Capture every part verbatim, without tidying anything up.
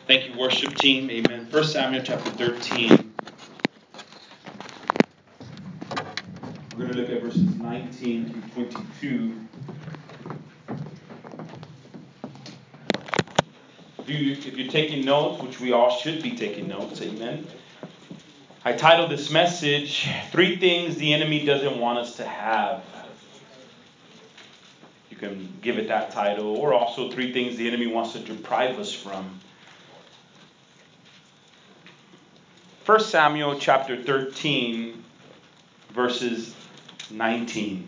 Thank you, worship team. Amen. First Samuel chapter thirteen. We're going to look at verses nineteen through twenty-two. If, you, if you're taking notes, which we all should be taking notes, amen. I titled this message, Three Things the Enemy Doesn't Want Us to Have. You can give it that title, or also Three Things the Enemy Wants to Deprive Us From. First Samuel chapter thirteen, verses nineteen.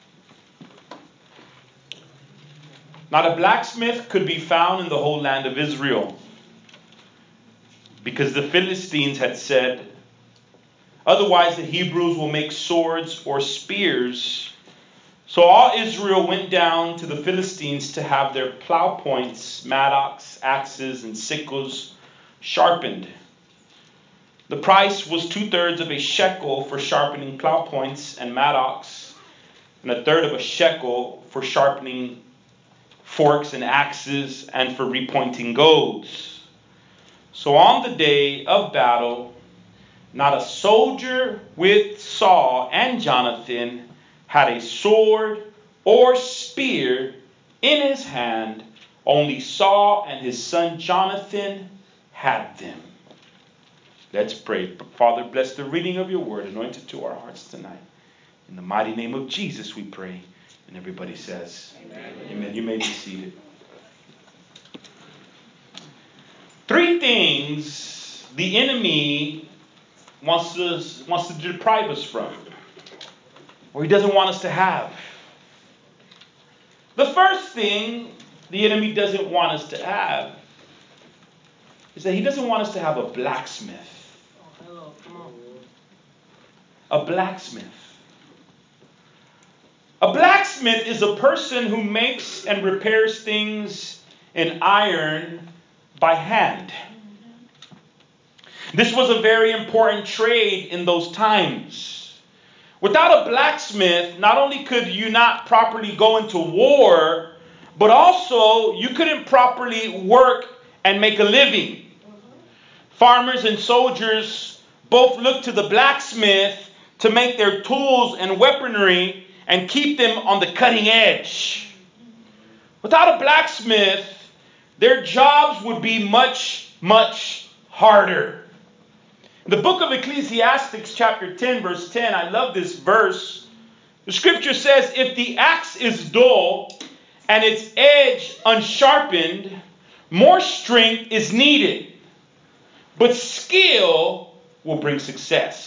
Not a blacksmith could be found in the whole land of Israel, because the Philistines had said, otherwise the Hebrews will make swords or spears. So all Israel went down to the Philistines to have their plow points, mattocks, axes, and sickles sharpened. The price was two-thirds of a shekel for sharpening plow points and mattocks, and a third of a shekel for sharpening forks and axes, and for repointing goads. So on the day of battle, not a soldier with Saul and Jonathan had a sword or spear in his hand. Only Saul and his son Jonathan had them. Let's pray. Father, bless the reading of your word, anointed to our hearts tonight. In the mighty name of Jesus we pray. And everybody says, Amen. Amen. You may be seated. Three things the enemy wants to, wants to deprive us from, or he doesn't want us to have. The first thing the enemy doesn't want us to have is that he doesn't want us to have a blacksmith. A blacksmith. A blacksmith is a person who makes and repairs things in iron by hand. This was a very important trade in those times. Without a blacksmith, not only could you not properly go into war, but also you couldn't properly work and make a living. Farmers and soldiers both looked to the blacksmith to make their tools and weaponry and keep them on the cutting edge. Without a blacksmith, their jobs would be much, much harder. In the book of Ecclesiastes, chapter ten, verse ten, I love this verse. The scripture says, if the axe is dull and its edge unsharpened, more strength is needed, but skill will bring success.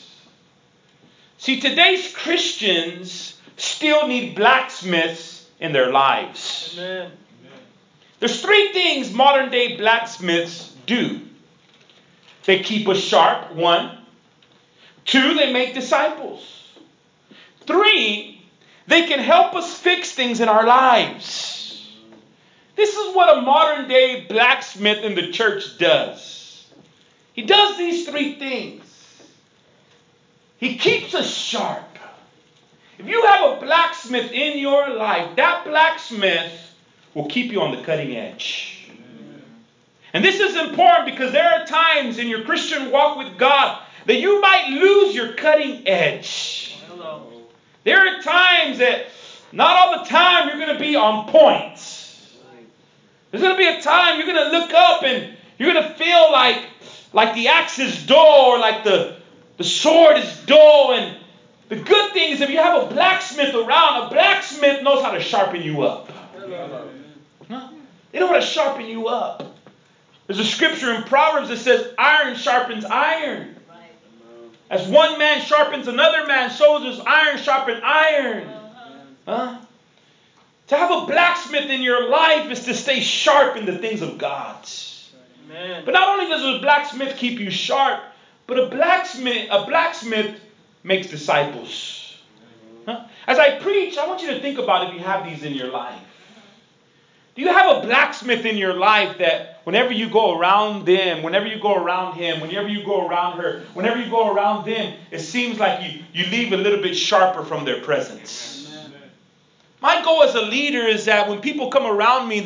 See, today's Christians still need blacksmiths in their lives. Amen. There's three things modern day blacksmiths do. They keep us sharp, one. Two, they make disciples. Three, they can help us fix things in our lives. This is what a modern day blacksmith in the church does. He does these three things. He keeps us sharp. If you have a blacksmith in your life, that blacksmith will keep you on the cutting edge. Amen. And this is important because there are times in your Christian walk with God that you might lose your cutting edge. Hello. There are times that not all the time you're going to be on point. There's going to be a time you're going to look up and you're going to feel like, like the axe is dull, or like the, the sword is dull. And the good thing is if you have a blacksmith around, a blacksmith knows how to sharpen you up. Huh? They know how to sharpen you up. There's a scripture in Proverbs that says iron sharpens iron. As one man sharpens another man, so does iron sharpen iron. Huh? To have a blacksmith in your life is to stay sharp in the things of God. Amen. But not only does a blacksmith keep you sharp, but a blacksmith, a blacksmith makes disciples. Huh? As I preach, I want you to think about if you have these in your life. Do you have a blacksmith in your life that whenever you go around them, whenever you go around him, whenever you go around her, whenever you go around them, it seems like you, you leave a little bit sharper from their presence? Amen. My goal as a leader is that when people come around me, that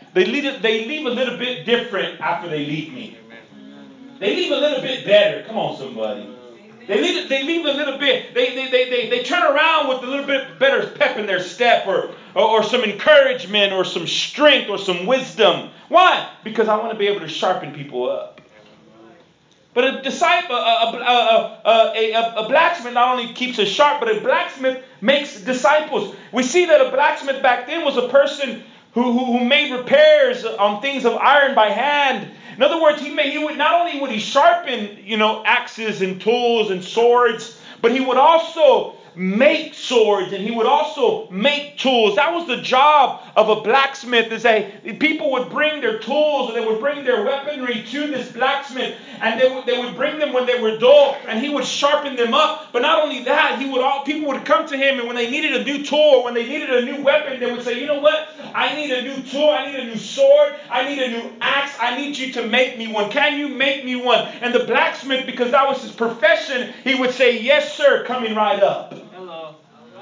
they leave, they leave a little bit different after they leave me. They leave a little bit better. Come on, somebody. They leave, they leave a little bit. They, they, they, they, they turn around with a little bit better pep in their step, or, or, or some encouragement, or some strength, or some wisdom. Why? Because I want to be able to sharpen people up. But a disciple, a, a, a, a, a, a blacksmith not only keeps us sharp, but a blacksmith makes disciples. We see that a blacksmith back then was a person who, who, who made repairs on things of iron by hand. In other words, he made, he would not only would he sharpen, you know, axes and tools and swords, but he would also make swords, and he would also make tools. That was the job of a blacksmith, is that people would bring their tools and they would bring their weaponry to this blacksmith, and they would, they would bring them when they were dull, and he would sharpen them up. But not only that, he would all people would come to him, and when they needed a new tool or when they needed a new weapon, they would say, you know what? I need a new tool, I need a new sword, I need a new axe, I need you to make me one. Can you make me one? And the blacksmith, because that was his profession, he would say, yes, sir, coming right up. Hello.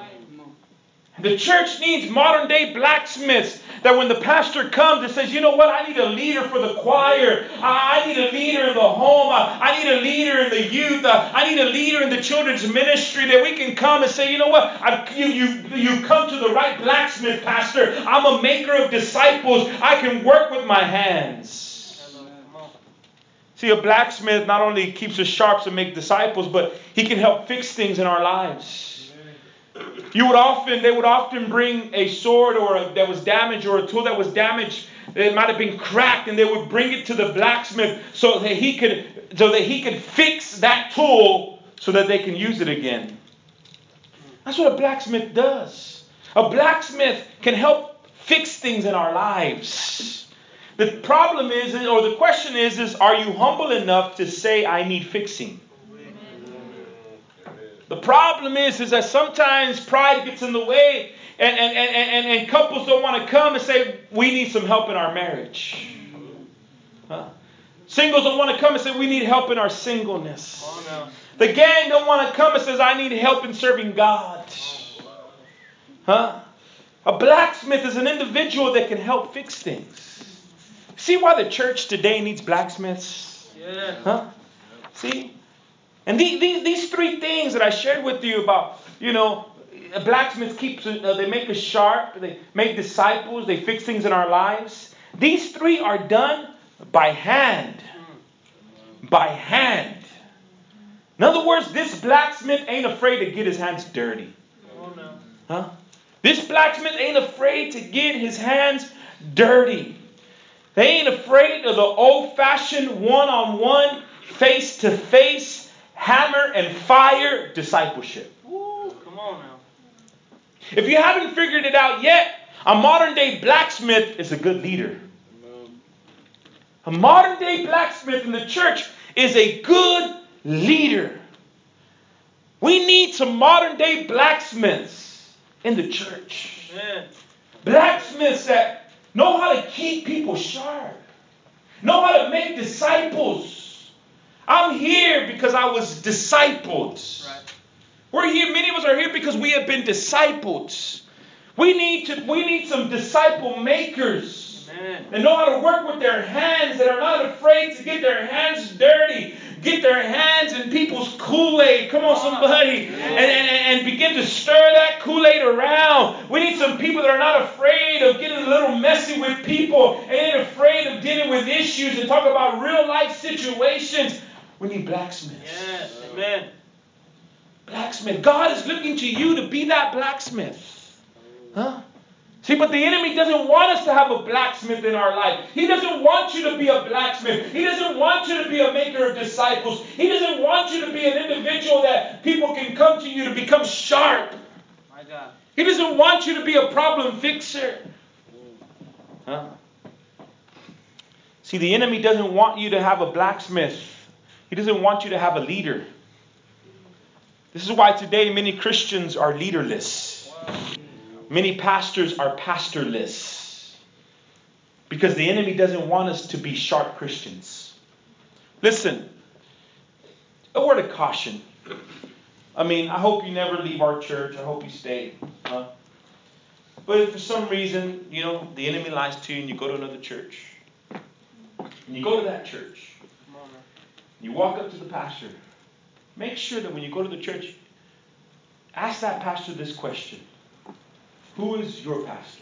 The church needs modern day blacksmiths, that when the pastor comes and says, you know what, I need a leader for the choir. I need a leader in the home. I need a leader in the youth. I need a leader in the children's ministry, that we can come and say, you know what, I've, you, you, you come to the right blacksmith, pastor. I'm a maker of disciples. I can work with my hands. See, a blacksmith not only keeps us sharp to make disciples, but he can help fix things in our lives. You would often, they would often bring a sword or a, that was damaged, or a tool that was damaged. It might have been cracked, and they would bring it to the blacksmith so that he could, so that he could fix that tool so that they can use it again. That's what a blacksmith does. A blacksmith can help fix things in our lives. The problem is, or the question is, is are you humble enough to say, I need fixing? The problem is, is that sometimes pride gets in the way, and, and, and, and, and couples don't want to come and say, we need some help in our marriage. Huh? Singles don't want to come and say, we need help in our singleness. Oh, no. The gang don't want to come and says, I need help in serving God. Huh? A blacksmith is an individual that can help fix things. See why the church today needs blacksmiths? Yeah. Huh? See? And these, these, these three things that I shared with you about, you know, a blacksmith keeps, uh, they make us sharp, they make disciples, they fix things in our lives. These three are done by hand. By hand. In other words, this blacksmith ain't afraid to get his hands dirty. Oh, no. Huh? This blacksmith ain't afraid to get his hands dirty. They ain't afraid of the old-fashioned one-on-one, face-to-face, hammer and fire discipleship. Woo, come on now. If you haven't figured it out yet, a modern day blacksmith is a good leader. A modern day blacksmith in the church is a good leader. We need some modern day blacksmiths in the church. Amen. Blacksmiths that know how to keep people sharp, know how to make disciples. I'm here because I was discipled. Right. We're here, many of us are here because we have been discipled. We need to we need some disciple makers. Amen. That know how to work with their hands, that are not afraid to get their hands dirty, get their hands in people's Kool-Aid. Come on, somebody. And, and, and begin to stir that Kool-Aid around. We need some people that are not afraid of getting a little messy with people, and ain't afraid of dealing with issues and talk about real life situations. We need blacksmiths. Yes, amen. Blacksmith. God is looking to you to be that blacksmith. Huh? See, but the enemy doesn't want us to have a blacksmith in our life. He doesn't want you to be a blacksmith. He doesn't want you to be a maker of disciples. He doesn't want you to be an individual that people can come to you to become sharp. My God. He doesn't want you to be a problem fixer. Huh? See, the enemy doesn't want you to have a blacksmith. He doesn't want you to have a leader. This is why today many Christians are leaderless. Many pastors are pastorless. Because the enemy doesn't want us to be sharp Christians. Listen, a word of caution. I mean, I hope you never leave our church. I hope you stay. Huh? But if for some reason, you know, the enemy lies to you and you go to another church, and you go to that church, you walk up to the pastor, make sure that when you go to the church, ask that pastor this question. Who is your pastor?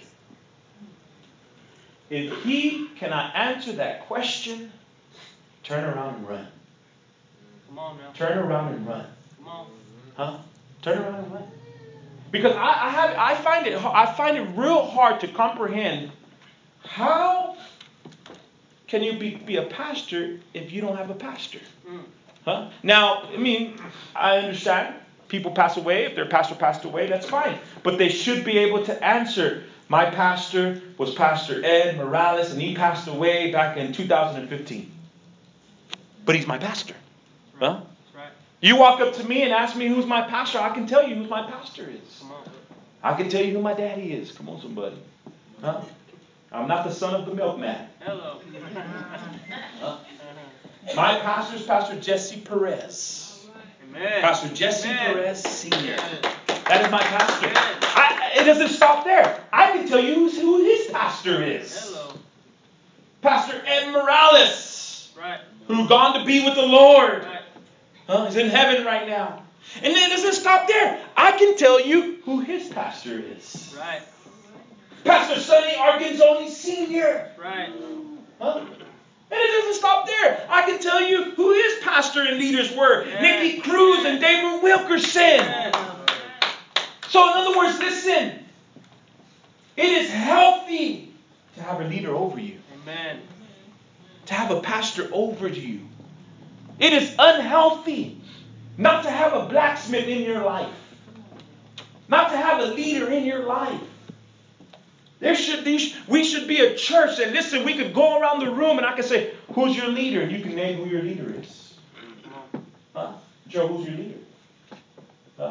If he cannot answer that question, turn around and run. Come on now. Turn around and run. Come on. Huh? Turn around and run. Because I, I have I find it I find it real hard to comprehend how can you be, be a pastor if you don't have a pastor? Mm. Huh? Now, I mean, I understand people pass away. If their pastor passed away, that's fine. But they should be able to answer. My pastor was Pastor Ed Morales, and he passed away back in two thousand fifteen. But he's my pastor. Right. Huh? Right. You walk up to me and ask me who's my pastor, I can tell you who my pastor is. Come on. I can tell you who my daddy is. Come on, somebody. Huh? I'm not the son of the milkman. Hello. Huh? My pastor is Pastor Jesse Perez. Amen. Pastor Jesse Amen. Perez Senior That is my pastor. I, it doesn't stop there. I can tell you who's, who his pastor is. Hello. Pastor Ed Morales. Right. Who gone to be with the Lord. Right. Huh? He's in heaven right now. And then it doesn't stop there. I can tell you who his pastor is. Right. Pastor Sonny Arganzoni Senior Right. Huh? And it doesn't stop there. I can tell you who his pastor and leaders were. Yes. Nicky Cruz and David Wilkerson. Yes. So in other words, listen. It is healthy to have a leader over you. Amen. To have a pastor over you. It is unhealthy not to have a blacksmith in your life. Not to have a leader in your life. There should be, we should be a church that, listen, we could go around the room and I could say, who's your leader? And you can name who your leader is. Huh? Joe, who's your leader? Huh?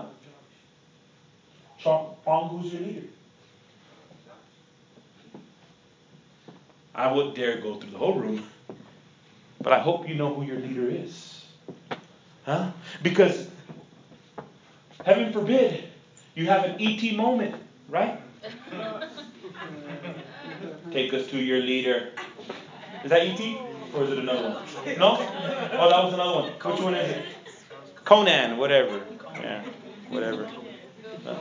Chong, who's your leader? I wouldn't dare go through the whole room. But I hope you know who your leader is. Huh? Because, heaven forbid, you have an E T moment, right? Take us to your leader. Is that E T? Or is it another one? No? Oh, that was another one. Which one is it? Conan, whatever. Yeah, whatever. No.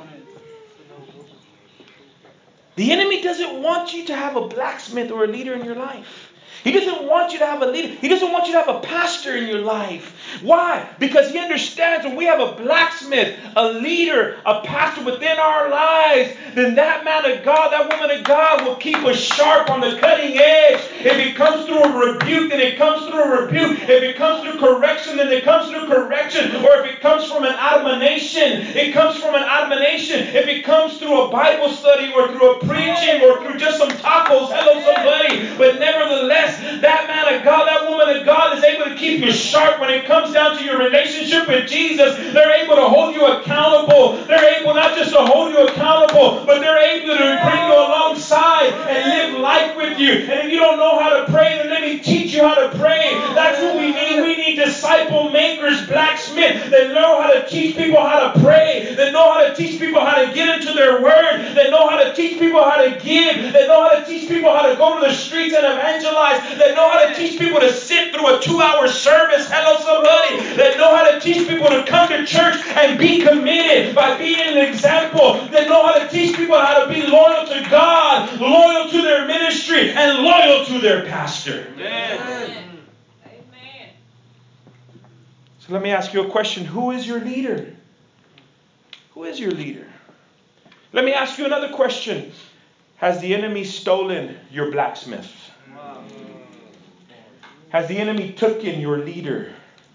The enemy doesn't want you to have a blacksmith or a leader in your life. He doesn't want you to have a leader. He doesn't want you to have a pastor in your life. Why? Because he understands when we have a blacksmith, a leader, a pastor within our lives, then that man of God, that woman of God will keep us sharp on the cutting edge. If it comes through a rebuke, then it comes through a rebuke. If it comes through correction, then it comes through correction. Or if it comes from an admonition, it comes from an admonition. If it comes through a Bible study or through a preaching or through just some tacos, hello somebody. But nevertheless, that man of God, that woman of God is able to keep you sharp when it comes down to your relationship with Jesus. They're able to hold you accountable. They're able not just to hold you accountable, but they're able to bring you alongside and live life with you. And if you don't know how to pray, then let me teach you how to pray. That's what we need. We need disciple makers, blacksmiths that know how to teach people how to pray, that know how to teach people how to get into their word, that know how to teach people how to give, that know how to teach people how to go to the streets and evangelize, that know how to teach people to sit through a two-hour service, hello somebody, that know how to teach people to come to church and be committed by being an example, that know how to teach people how to be loyal to God, loyal to their ministry, and loyal to their pastor. Amen. Amen. So let me ask you a question. Who is your leader? Who is your leader? Let me ask you another question. Has the enemy stolen your blacksmith? Wow. Has the enemy taken your leader?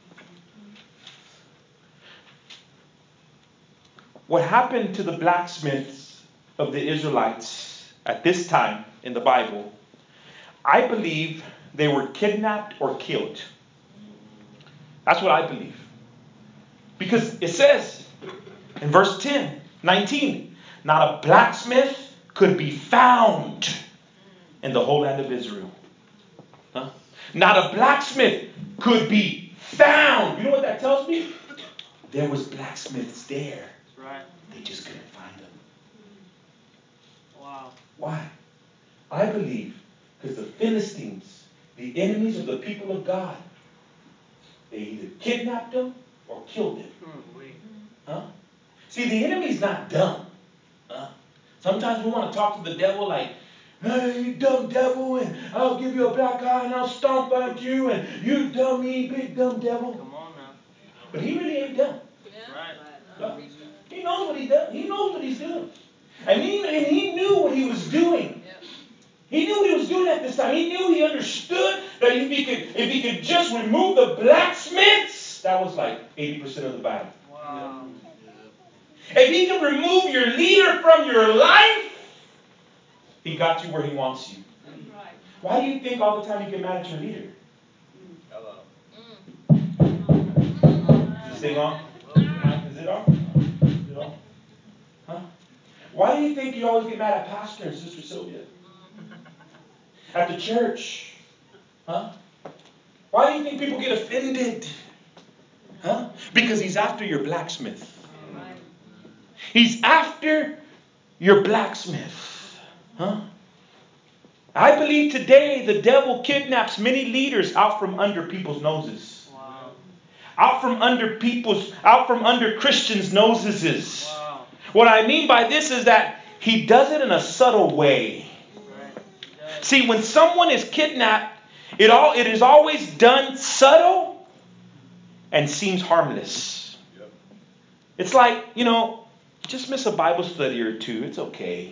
What happened to the blacksmiths of the Israelites at this time in the Bible, I believe they were kidnapped or killed. That's what I believe. Because it says in verse ten, nineteen, not a blacksmith could be found in the whole land of Israel. Huh? Not a blacksmith could be found. You know what that tells me? There was blacksmiths there. Right. They just couldn't find them. Wow. Why? I believe because the Philistines, the enemies of the people of God, they either kidnapped them or killed them. Huh? See, the enemy's not dumb. Huh? Sometimes we want to talk to the devil like, hey, you dumb devil, and I'll give you a black eye and I'll stomp at you, and you dummy, big dumb devil. Come on now. But he really ain't dumb. Right. No. He knows what he does. He knows what he's doing. And he, and he knew what he was doing. He knew what he was doing at this time. He knew, he understood that if he could, if he could just remove the blacksmiths, that was like eighty percent of the battle. Wow. If he could remove your leader from your life, he got you where he wants you. Why do you think all the time you get mad at your leader? Hello. Is this thing on? Is it on? Is it on? Huh? Why do you think you always get mad at Pastor and Sister Sylvia? At the church? Huh? Why do you think people get offended? Huh? Because he's after your blacksmith. He's after your blacksmith. Huh? I believe today the devil kidnaps many leaders out from under people's noses. Wow. Out from under people's, out from under Christians' noses. Wow. What I mean by this is that he does it in a subtle way. Right. See, when someone is kidnapped, it all it is always done subtle and seems harmless. Yep. It's like, you know, just miss a Bible study or two. It's okay.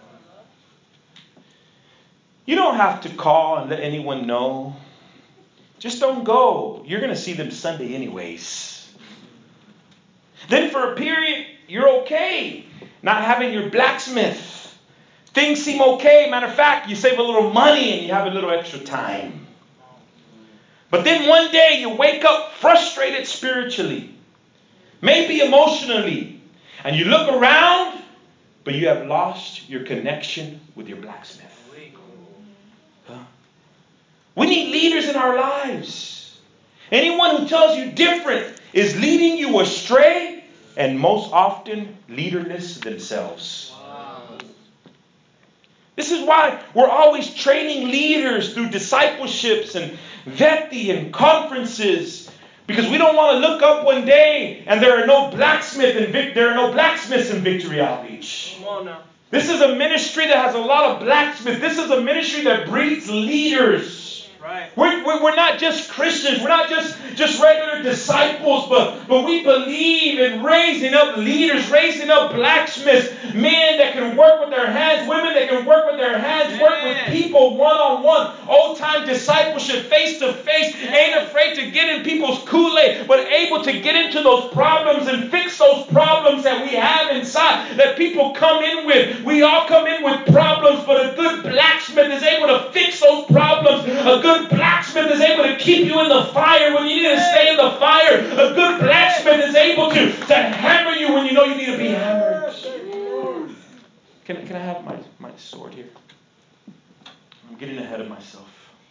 You don't have to call and let anyone know. Just don't go. You're going to see them Sunday anyways. Then for a period, you're okay not having your blacksmith. Things seem okay. Matter of fact, you save a little money and you have a little extra time. But then one day you wake up frustrated spiritually, maybe emotionally, and you look around, but you have lost your connection with your blacksmith. Huh? We need leaders in our lives. Anyone who tells you different is leading you astray, and most often leaderless themselves. Wow. This is why we're always training leaders through discipleships and Veti and conferences, because we don't want to look up one day and there are no blacksmith and Vic- there are no blacksmiths in Victory Outreach. Come on now. This is a ministry that has a lot of blacksmiths. This is a ministry that breeds leaders. Right. We're, we're, we're not just Christians. We're not just, just regular disciples, but, but we believe in raising up leaders, raising up blacksmiths, men that can work with their hands, women that can work with their hands, work with people one-on-one, old-time discipleship, face-to-face, ain't afraid to get in people's Kool-Aid, but able to get into those problems and fix those problems that we have inside, that people come in with. We all come in with problems, but a good blacksmith is able to fix those problems. A good blacksmith is able to keep you in the fire when you need to stay in the fire. A good blacksmith is able to, to hammer you when you know you need to be hammered. Can, can I have my, my sword here? I'm getting ahead of myself.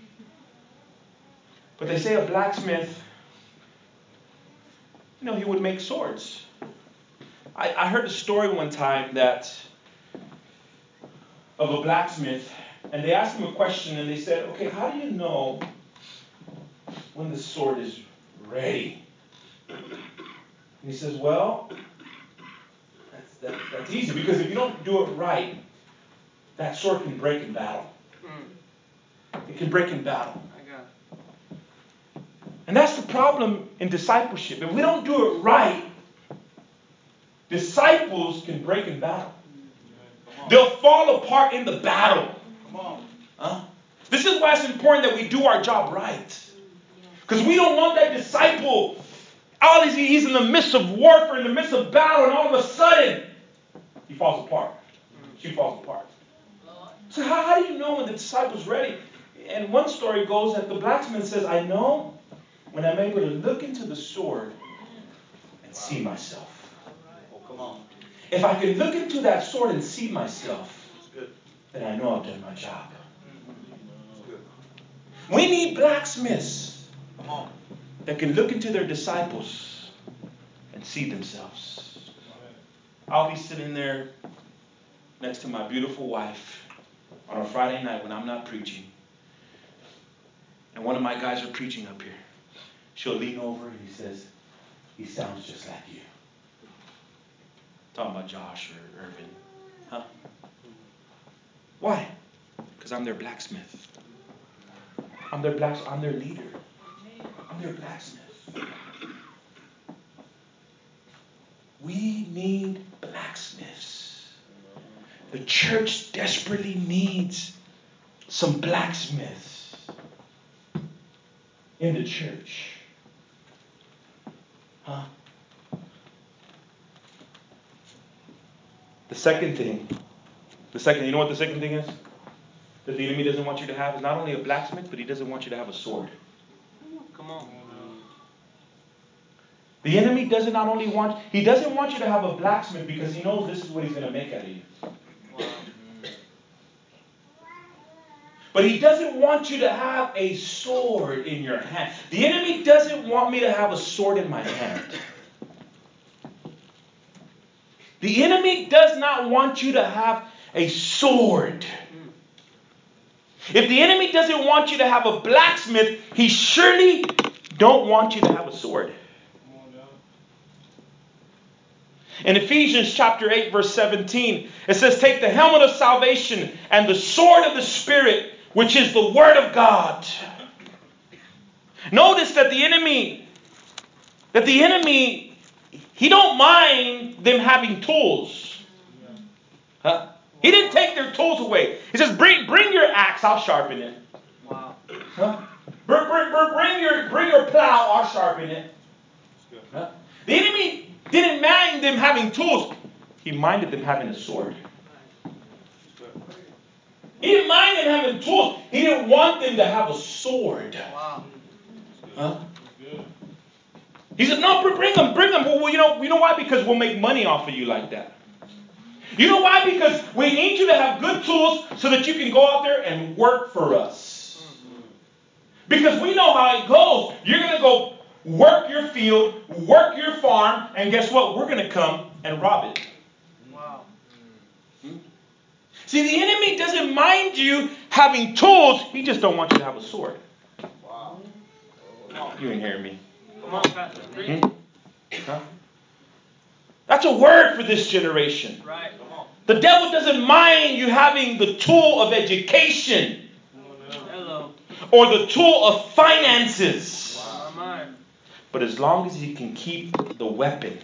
But they say a blacksmith, you know, he would make swords. I, I heard a story one time that of a blacksmith, and they asked him a question, and they said, okay, how do you know when the sword is ready? And he says, well, that's, that, that's easy, because if you don't do it right, that sword can break in battle. It can break in battle. I got it. And that's the problem in discipleship. If we don't do it right, disciples can break in battle. They'll fall apart in the battle. Come on. Huh? This is why it's important that we do our job right. Because we don't want that disciple, all he's, he's in the midst of warfare, in the midst of battle, and all of a sudden, he falls apart. She falls apart. So how, how do you know when the disciple's ready? And one story goes that the blacksmith says, I know when I'm able to look into the sword and see myself. Oh, come on. If I can look into that sword and see myself, then I know I've done my job. We need blacksmiths that can look into their disciples and see themselves. I'll be sitting there next to my beautiful wife on a Friday night when I'm not preaching, and one of my guys are preaching up here, she'll lean over and he says, he sounds just like you. Talking about Josh or Irvin. Huh? Why? Because I'm their blacksmith. I'm their blacksmith. I'm their leader. I'm their blacksmith. We need blacksmiths. The church desperately needs some blacksmiths in the church. Huh? The second thing, the second, you know what the second thing is? That the enemy doesn't want you to have is not only a blacksmith, but he doesn't want you to have a sword. Come on. The enemy doesn't not only want, he doesn't want you to have a blacksmith because he knows this is what he's going to make out of you. Wow. But he doesn't want you to have a sword in your hand. The enemy doesn't want me to have a sword in my hand. The enemy does not want you to have a sword. If the enemy doesn't want you to have a blacksmith, he surely don't want you to have a sword. In Ephesians chapter eight, verse seventeen, it says, take the helmet of salvation and the sword of the Spirit, which is the word of God. Notice that the enemy, that the enemy, he don't mind them having tools. Huh? He didn't take their tools away. He says, bring, bring your axe, I'll sharpen it. Wow. Huh? Bring, bring, bring, your, bring your plow, I'll sharpen it. Huh? The enemy didn't mind them having tools. He minded them having a sword. He didn't mind them having tools. He didn't want them to have a sword. Wow. Huh? He said, no, bring them, bring them. Well, you know, you know why? Because we'll make money off of you like that. You know why? Because we need you to have good tools so that you can go out there and work for us. Because we know how it goes. You're going to go work your field, work your farm, and guess what? We're going to come and rob it. Wow. Hmm? See, the enemy doesn't mind you having tools. He just don't want you to have a sword. Wow. You ain't hearing me. Come on, Pastor. Hmm? Huh? That's a word for this generation. Right. Come on. The devil doesn't mind you having the tool of education. Hello. Or the tool of finances. Wow. But as long as he can keep the weapon.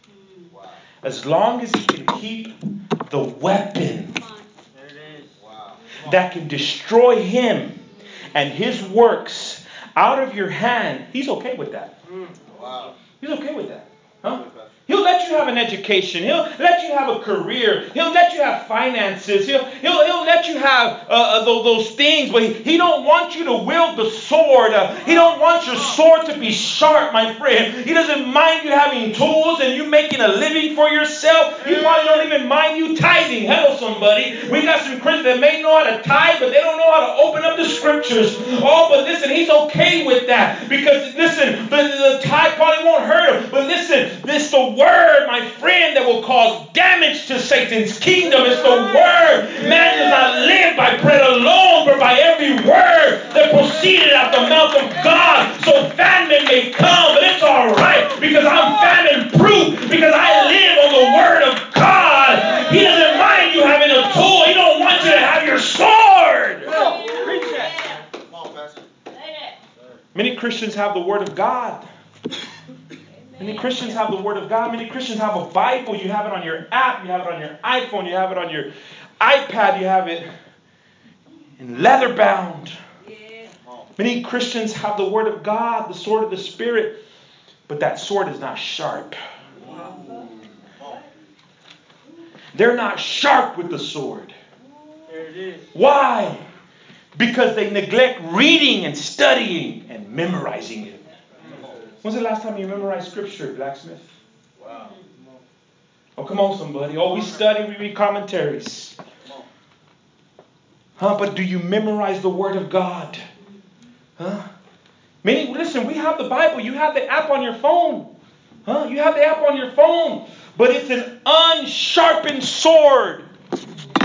As long as he can keep the weapon. There it is. Wow. That can destroy him and his works out of your hand. He's okay with that. Wow. He's okay with that. Huh? He'll let you have an education. He'll let you have a career. He'll let you have finances. He'll, he'll, he'll let you have uh, those, those things. But he, he don't want you to wield the sword. Uh, he don't want your sword to be sharp, my friend. He doesn't mind you having tools and you making a living for yourself. He probably don't even mind you tithing. Hello, somebody. We got some Christians that may know how to tithe, but they don't know how to open up the scriptures. Oh, but listen, he's okay with that. Because, listen, the, the tithe probably won't hurt him. But listen, this the word, my friend, that will cause damage to Satan's kingdom. It's the word. Man does not live by bread alone, but by every word that proceeded out the mouth of God. So famine may come, but it's all right because I'm famine proof because I live on the word of God. He doesn't mind you having a tool. He don't want you to have your sword. Preach that. Come on, Pastor. Many Christians have the word of God. Many Christians have the Word of God. Many Christians have a Bible. You have it on your app. You have it on your iPhone. You have it on your iPad. You have it in leather bound. Yeah. Many Christians have the Word of God, the sword of the Spirit, but that sword is not sharp. They're not sharp with the sword. There it is. Why? Because they neglect reading and studying and memorizing it. When's the last time you memorized scripture, blacksmith? Wow. Oh, come on, somebody. Oh, we study, we read commentaries. Huh? But do you memorize the Word of God? Huh? Many, listen, we have the Bible. You have the app on your phone. Huh? You have the app on your phone. But it's an unsharpened sword.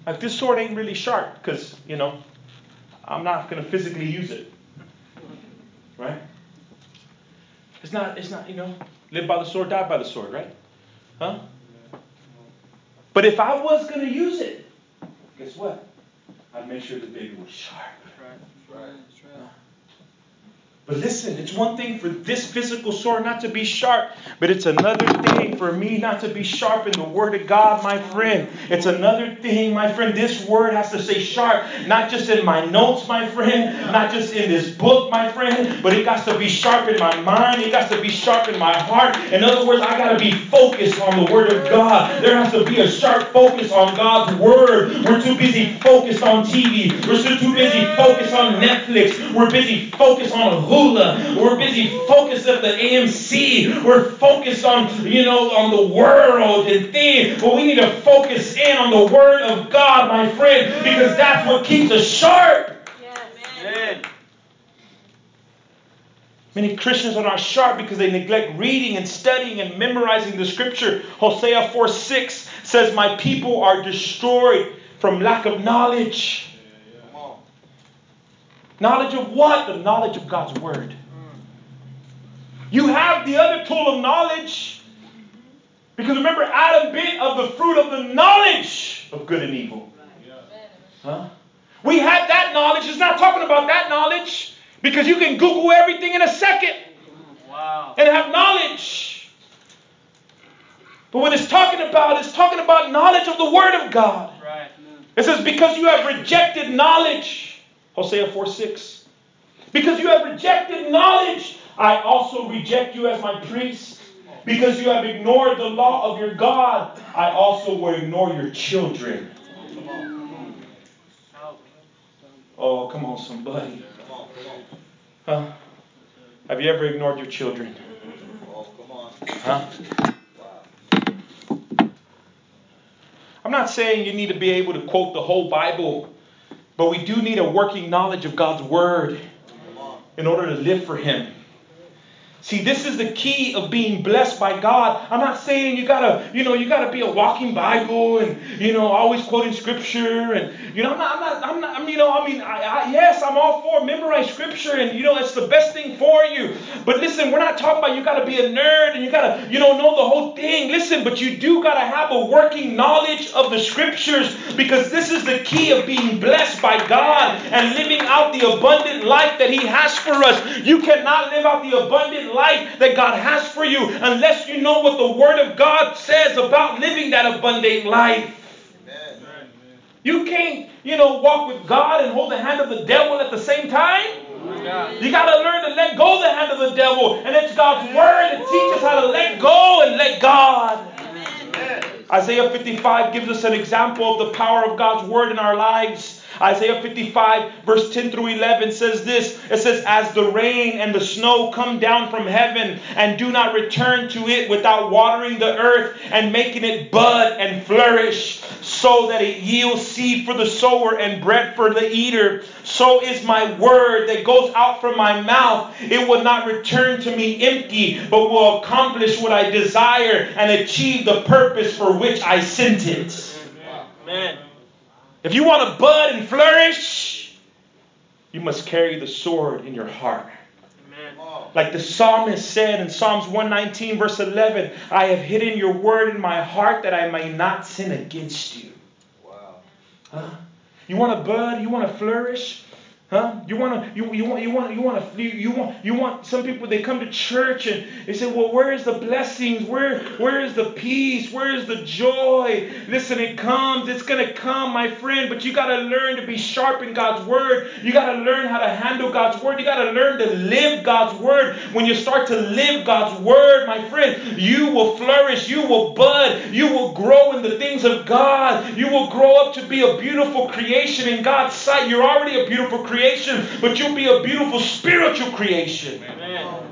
Like, this sword ain't really sharp because, you know, I'm not going to physically use it. Right? It's not, it's not, you know, live by the sword, die by the sword, right? Huh? But if I was going to use it, guess what? I'd make sure the baby was sharp. Right. Right. Huh? But listen, it's one thing for this physical sword not to be sharp, but it's another thing for me not to be sharp in the Word of God, my friend. It's another thing, my friend. This Word has to stay sharp, not just in my notes, my friend, not just in this book, my friend, but it got to be sharp in my mind. It got to be sharp in my heart. In other words, I got to be focused on the Word of God. There has to be a sharp focus on God's Word. We're too busy focused on T V. We're too too busy focused on Netflix. We're busy focused on a We're busy focused at the A M C. We're focused on, you know, on the world and things. But we need to focus in on the Word of God, my friend, because that's what keeps us sharp. Amen. Many Christians are not sharp because they neglect reading and studying and memorizing the Scripture. Hosea four six says, "My people are destroyed from lack of knowledge." Knowledge of what? The knowledge of God's Word. You have the other tool of knowledge. Because remember, Adam bit of the fruit of the knowledge of good and evil. Huh? We have that knowledge. It's not talking about that knowledge. Because you can Google everything in a second. Wow. And have knowledge. But what it's talking about is talking about knowledge of the Word of God. Right. It says, because you have rejected knowledge. Hosea four six. Because you have rejected knowledge, I also reject you as my priest. Because you have ignored the law of your God, I also will ignore your children. Oh, come on, somebody. Huh? Have you ever ignored your children? Oh, come on. Huh? I'm not saying you need to be able to quote the whole Bible, but we do need a working knowledge of God's Word in order to live for Him. See, this is the key of being blessed by God. I'm not saying you gotta, you know, you gotta be a walking Bible and, you know, always quoting Scripture and, you know, I'm not, I'm not, I'm not, I'm, you know, I mean, I, I, yes, I'm all for memorize Scripture and, you know, it's the best thing for you. But listen, we're not talking about you gotta be a nerd and you gotta, you know, know the whole thing. Listen, but you do gotta have a working knowledge of the Scriptures, because this is the key of being blessed by God and living out the abundant life that He has for us. You cannot live out the abundant life that God has for you unless you know what the Word of God says about living that abundant life. Amen. You can't, you know, walk with God and hold the hand of the devil at the same time. You got to learn to let go of the hand of the devil, and it's God's Word that teaches how to let go and let God. Amen. Isaiah fifty-five gives us an example of the power of God's Word in our lives. Isaiah fifty-five verse ten through eleven says this. It says, as the rain and the snow come down from heaven and do not return to it without watering the earth and making it bud and flourish, so that it yields seed for the sower and bread for the eater, so is my word that goes out from my mouth. It will not return to me empty, but will accomplish what I desire and achieve the purpose for which I sent it. Amen. If you want to bud and flourish, you must carry the sword in your heart. Amen. Like the psalmist said in Psalms one nineteen verse eleven, I have hidden your word in my heart that I may not sin against you. Wow. Huh? You want to bud? You want to flourish? Huh? You want to? You, you want? You want? You want to? You, you want? You want? Some people, they come to church and they say, "Well, where is the blessings? Where Where is the peace? Where is the joy?" Listen, it comes. It's gonna come, my friend. But you gotta learn to be sharp in God's word. You gotta learn how to handle God's word. You gotta learn to live God's word. When you start to live God's word, my friend, you will flourish. You will bud. You will grow in the things of God. You will grow up to be a beautiful creation in God's sight. You're already a beautiful creation. Creation, but you'll be a beautiful spiritual creation. Amen.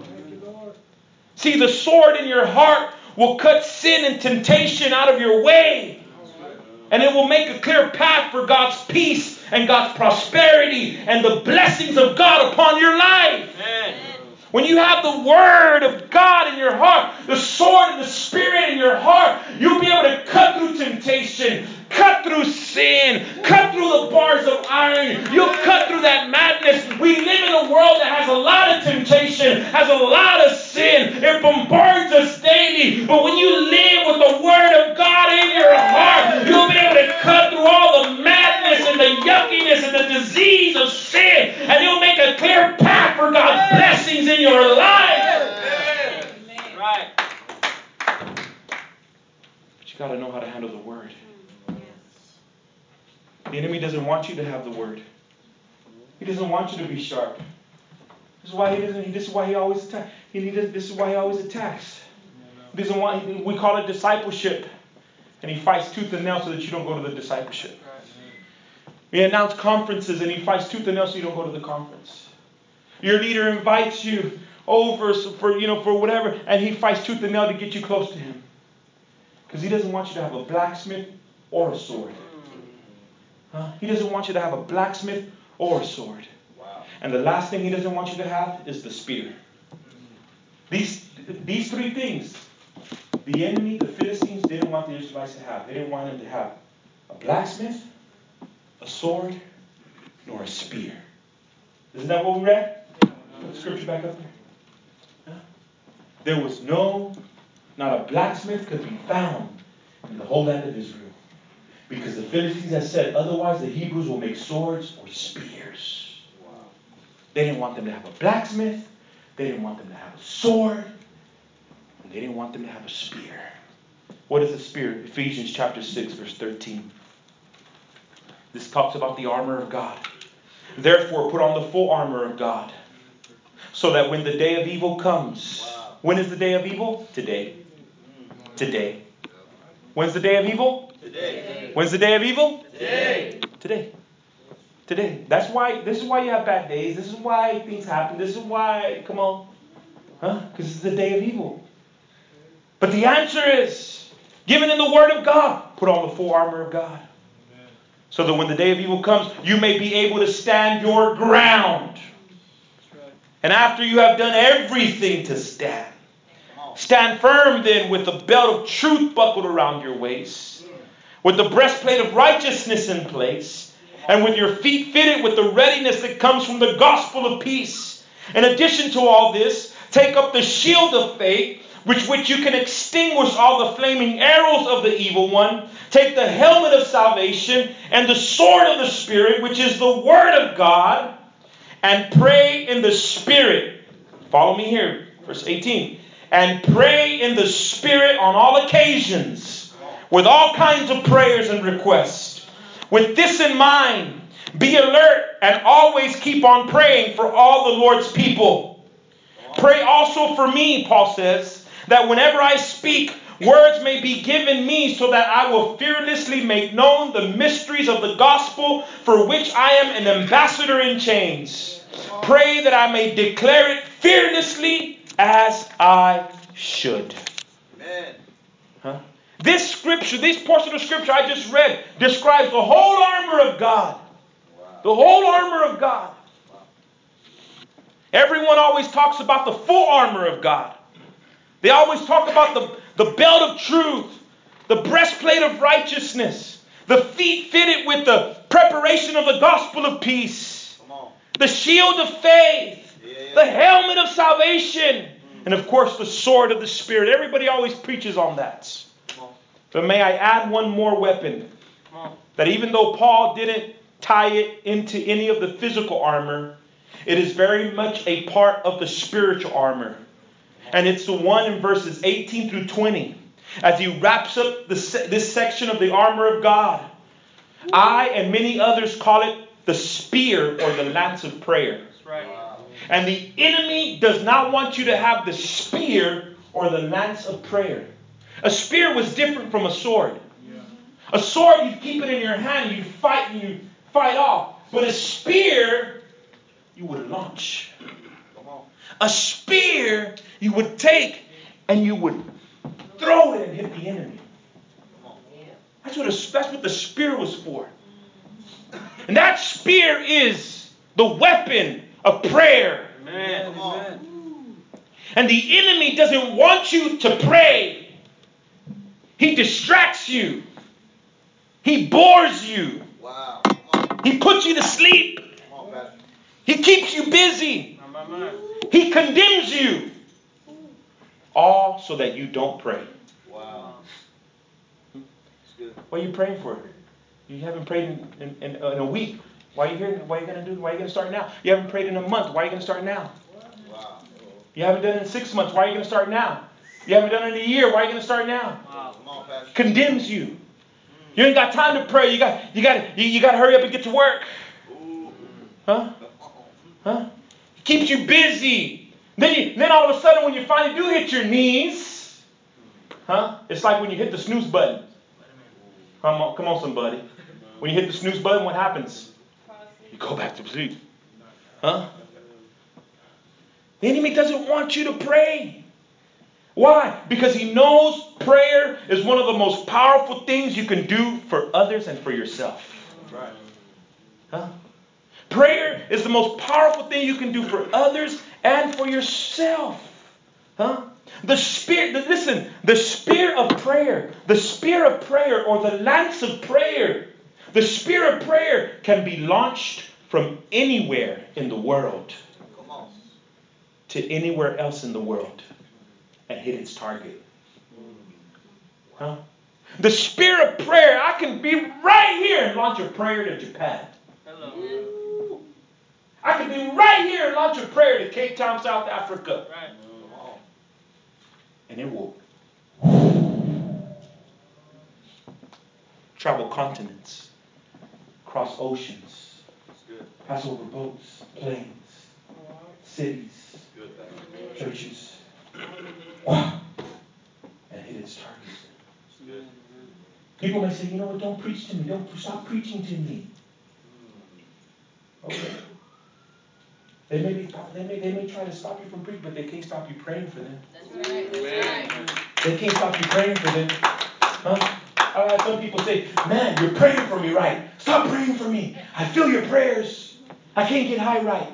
See, the sword in your heart will cut sin and temptation out of your way. And it will make a clear path for God's peace and God's prosperity and the blessings of God upon your life. Amen. When you have the word of God in your heart, the sword of the Spirit in your heart, you'll be able to cut through temptation, cut through sin. sin. Cut through the bars of iron. You'll cut through that madness. We live in a world that has a lot of temptation, has a lot of sin. It bombards us daily. But when you live with the Word of God in your heart, you'll be able to cut through all the madness and the yuckiness and the disease of sin. And you'll make a clear path for God's blessings in your life. Right. But you got to know how to handle the Word. The enemy doesn't want you to have the Word. He doesn't want you to be sharp. This is why he doesn't. This is why he always attacks. He does, this is why he always attacks. He doesn't want. We call it discipleship, and he fights tooth and nail so that you don't go to the discipleship. We announce conferences, and he fights tooth and nail so you don't go to the conference. Your leader invites you over for you know for whatever, and he fights tooth and nail to get you close to him, because he doesn't want you to have a blacksmith or a sword. Huh? He doesn't want you to have a blacksmith or a sword. Wow. And the last thing he doesn't want you to have is the spear. These, these three things, the enemy, the Philistines, didn't want the Israelites to have. They didn't want them to have a blacksmith, a sword, nor a spear. Isn't that what we read? Put the scripture back up there. Huh? There was no, not a blacksmith could be found in the whole land of Israel. Because the Philistines had said, otherwise the Hebrews will make swords or spears. Wow. They didn't want them to have a blacksmith. They didn't want them to have a sword. And they didn't want them to have a spear. What is a spear? Ephesians chapter six, verse thirteen. This talks about the armor of God. Therefore, put on the full armor of God, so that when the day of evil comes. Wow. When is the day of evil? Today. Today. When's the day of evil? Today. When's the day of evil? Today. Today. Today. That's why, this is why you have bad days. This is why things happen. This is why, come on. Huh? Because it's the day of evil. But the answer is, given in the Word of God, put on the full armor of God. Amen. So that when the day of evil comes, you may be able to stand your ground. That's right. And after you have done everything to stand, stand firm then with the belt of truth buckled around your waist, with the breastplate of righteousness in place, and with your feet fitted with the readiness that comes from the gospel of peace. In addition to all this, take up the shield of faith, with which you can extinguish all the flaming arrows of the evil one. Take the helmet of salvation and the sword of the Spirit, which is the Word of God, and pray in the Spirit. Follow me here, verse eighteen. And pray in the Spirit on all occasions, with all kinds of prayers and requests. With this in mind, be alert and always keep on praying for all the Lord's people. Pray also for me, Paul says, that whenever I speak, words may be given me so that I will fearlessly make known the mysteries of the gospel, for which I am an ambassador in chains. Pray that I may declare it fearlessly as I should. Amen. Huh? This scripture, this portion of scripture I just read, describes the whole armor of God. Wow. The whole armor of God. Wow. Everyone always talks about the full armor of God. They always talk about the, the belt of truth, the breastplate of righteousness, the feet fitted with the preparation of the gospel of peace, the shield of faith, yeah, yeah. the helmet of salvation, and of course the sword of the Spirit. Everybody always preaches on that. But may I add one more weapon, that even though Paul didn't tie it into any of the physical armor, it is very much a part of the spiritual armor. And it's the one in verses eighteen through twenty. As he wraps up the se- this section of the armor of God, I and many others call it the spear or the lance of prayer. That's right. Wow. And the enemy does not want you to have the spear or the lance of prayer. A spear was different from a sword. Yeah. A sword, you keep it in your hand and you fight and you fight off. But a spear, you would launch. A spear, you would take and you would throw it and hit the enemy. That's what, a, that's what the spear was for. And that spear is the weapon of prayer. Amen. Amen. And the enemy doesn't want you to pray. He distracts you. He bores you. Wow. He puts you to sleep. He keeps you busy. He condemns you. All so that you don't pray. Wow. What are you praying for? You haven't prayed in, in, in, in a week. Why are you here? What are you going to do? Why are you going to start now? You haven't prayed in a month. Why are you going to start now? Wow. You haven't done it in six months. Why are you going to start now? You haven't done it in a year. Why are you going to start now? Wow. Come on, Pastor. Condemns you. You ain't got time to pray. You got you got you, you got to hurry up and get to work. Huh? Huh? It keeps you busy. Then you, then all of a sudden when you finally do hit your knees, huh? It's like when you hit the snooze button. Come on, come on, somebody. When you hit the snooze button, what happens? You go back to sleep. Huh? The enemy doesn't want you to pray. Why? Because he knows prayer is one of the most powerful things you can do for others and for yourself. Right. Huh? Prayer is the most powerful thing you can do for others and for yourself. Huh? The spirit, the, listen, the spear of prayer, the spear of prayer or the lance of prayer, the spear of prayer can be launched from anywhere in the world to anywhere else in the world and hit its target. Huh? The spear of prayer, I can be right here and launch a prayer to Japan. Hello. I can be right here and launch a prayer to Cape Town, South Africa. Right. And it will travel continents, cross oceans, pass over boats, planes, cities, churches. Wow. And hit its target. People may say, you know what, don't preach to me. Don't stop preaching to me. Okay. They may, be, they, may, they may try to stop you from preaching, but they can't stop you praying for them. That's right. That's right. They can't stop you praying for them. Huh? I had some people say, man, you're praying for me right. Stop praying for me. I feel your prayers. I can't get high right.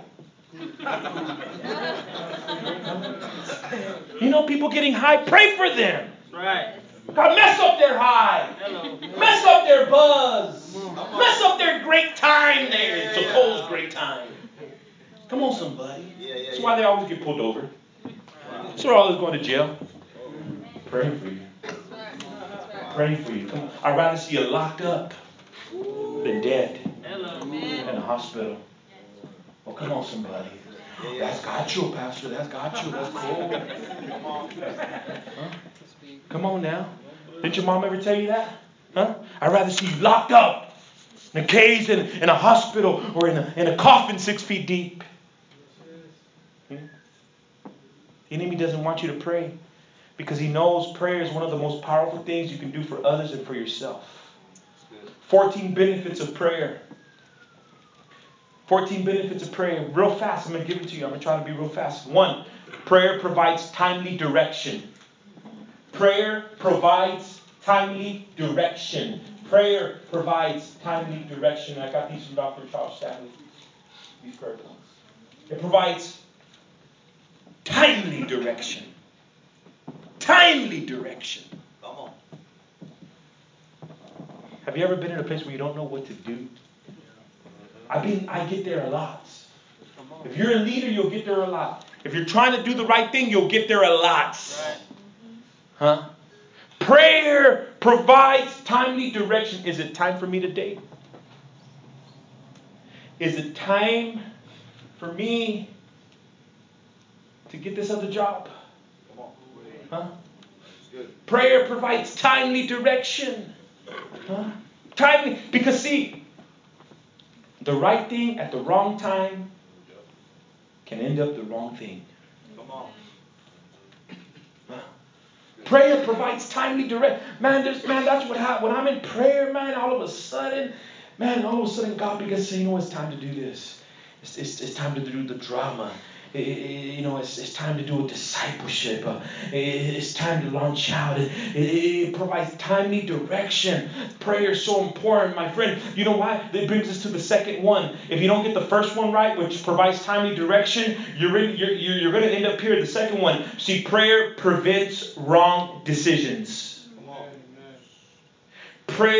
You know, people getting high, pray for them. Right. God, mess up their high. Hello. Mess up their buzz. Mess up their great time there. Supposed great time. Come on, somebody. That's why they always get pulled over. That's why they're always going to jail. Praying for you. Praying for you. Come on. I'd rather see you locked up than dead in a hospital. Oh, come on, somebody. That's got you, Pastor. That's got you. That's cool. Come on. Huh? Come on now. Didn't your mom ever tell you that? Huh? I'd rather see you locked up in a cage in, in a hospital or in a, in a coffin six feet deep. Hmm? The enemy doesn't want you to pray because he knows prayer is one of the most powerful things you can do for others and for yourself. fourteen benefits of prayer. fourteen benefits of prayer. Real fast, I'm going to give it to you. I'm going to try to be real fast. One, prayer provides timely direction. Prayer provides timely direction. Prayer provides timely direction. I got these from Doctor Charles Stanley. These prayer points. It provides timely direction. Timely direction. Come on. Have you ever been in a place where you don't know what to do? I've been, I get there a lot. If you're a leader, you'll get there a lot. If you're trying to do the right thing, you'll get there a lot. Huh? Prayer provides timely direction. Is it time for me to date? Is it time for me to get this other job? Huh? Prayer provides timely direction. Huh? Timely, because see, the right thing at the wrong time can end up the wrong thing. Come on. Prayer provides timely direct. Man, there's, man, that's what happens. When I'm in prayer, man, all of a sudden, man, all of a sudden God begins to say, you know, it's time to do this. It's, it's, it's time to do the drama. It, it, you know, it's, it's time to do a discipleship. Uh, it, it's time to launch out. It, it, it provides timely direction. Prayer is so important, my friend. You know why? That brings us to the second one. If you don't get the first one right, which provides timely direction, you're really, you're, you're, you're going to end up here at the second one. See, prayer prevents wrong decisions. Prayer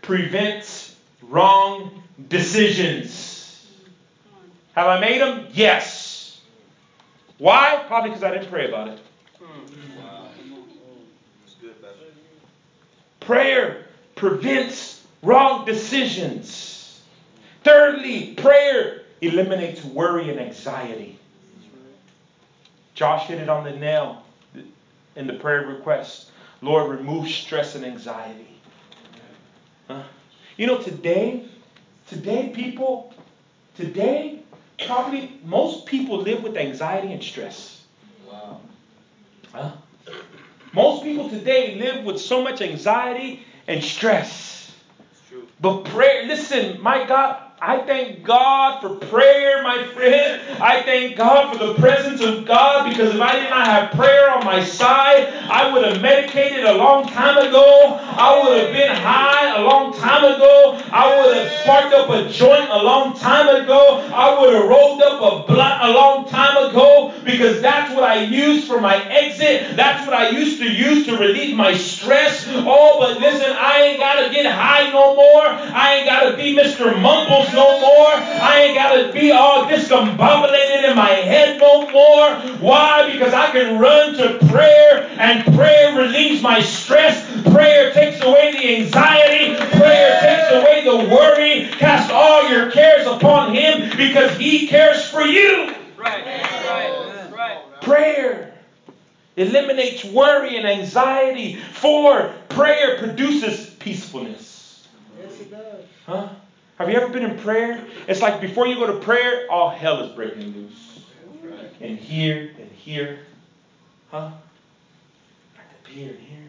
prevents wrong decisions. Have I made them? Yes. Why? Probably because I didn't pray about it. Wow. It's good, Pastor. Prayer prevents wrong decisions. Thirdly, prayer eliminates worry and anxiety. Josh hit it on the nail in the prayer request. Lord, remove stress and anxiety. Huh? You know, today, today people, today, probably most people live with anxiety and stress. Wow. Huh? Most people today live with so much anxiety and stress. It's true. But prayer, listen, my God, I thank God for prayer, my friend. I thank God for the presence of God, because if I did not have prayer on my side, I would have medicated a long time ago. I would have been high a long time ago. I would have sparked up a joint a long time ago. I would have rolled up a blunt a long time ago, because that's what I used for my exit. That's what I used to use to relieve my stress. Oh, but listen, I ain't got to get high no more. I ain't got to be Mister Mumbles no more. I ain't got to be all discombobulated in my head no more. Why? Because I can run to prayer, and prayer relieves my stress. Prayer takes away the anxiety. Prayer takes away the worry. Cast all your cares upon Him, because He cares for you. Right. Right. Right. Prayer eliminates worry and anxiety. Four, prayer produces peacefulness. Yes, it does. Huh? Have you ever been in prayer? It's like before you go to prayer, all hell is breaking loose. And here and here. Huh? Like up here and here.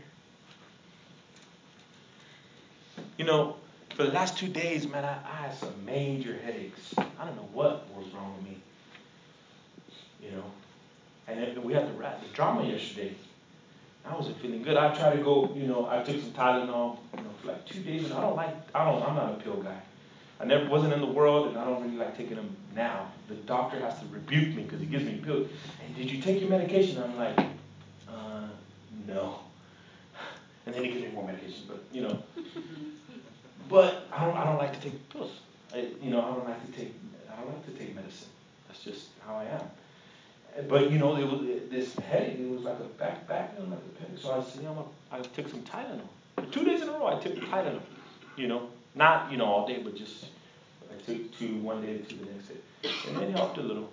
You know, for the last two days, man, I, I had some major headaches. I don't know what was wrong with me. You know. And then we had the, the drama yesterday. I wasn't feeling good. I tried to go, you know, I took some Tylenol, you know, for like two days, and I don't like, I don't, I'm not a pill guy. I never wasn't in the world, and I don't really like taking them now. The doctor has to rebuke me because he gives me pills. And did you take your medication? I'm like, uh, no. And then he gives me more medication, but you know. But I don't, I don't like to take pills. I, you know, I don't like to take, I don't like to take medicine. That's just how I am. But you know, it was this headache. It was like a back, back, and like a headache. So I said, you know, I took some Tylenol. For two days in a row, I took the Tylenol. You know, not you know all day, but just I took two one day, two the next day, and it helped a little.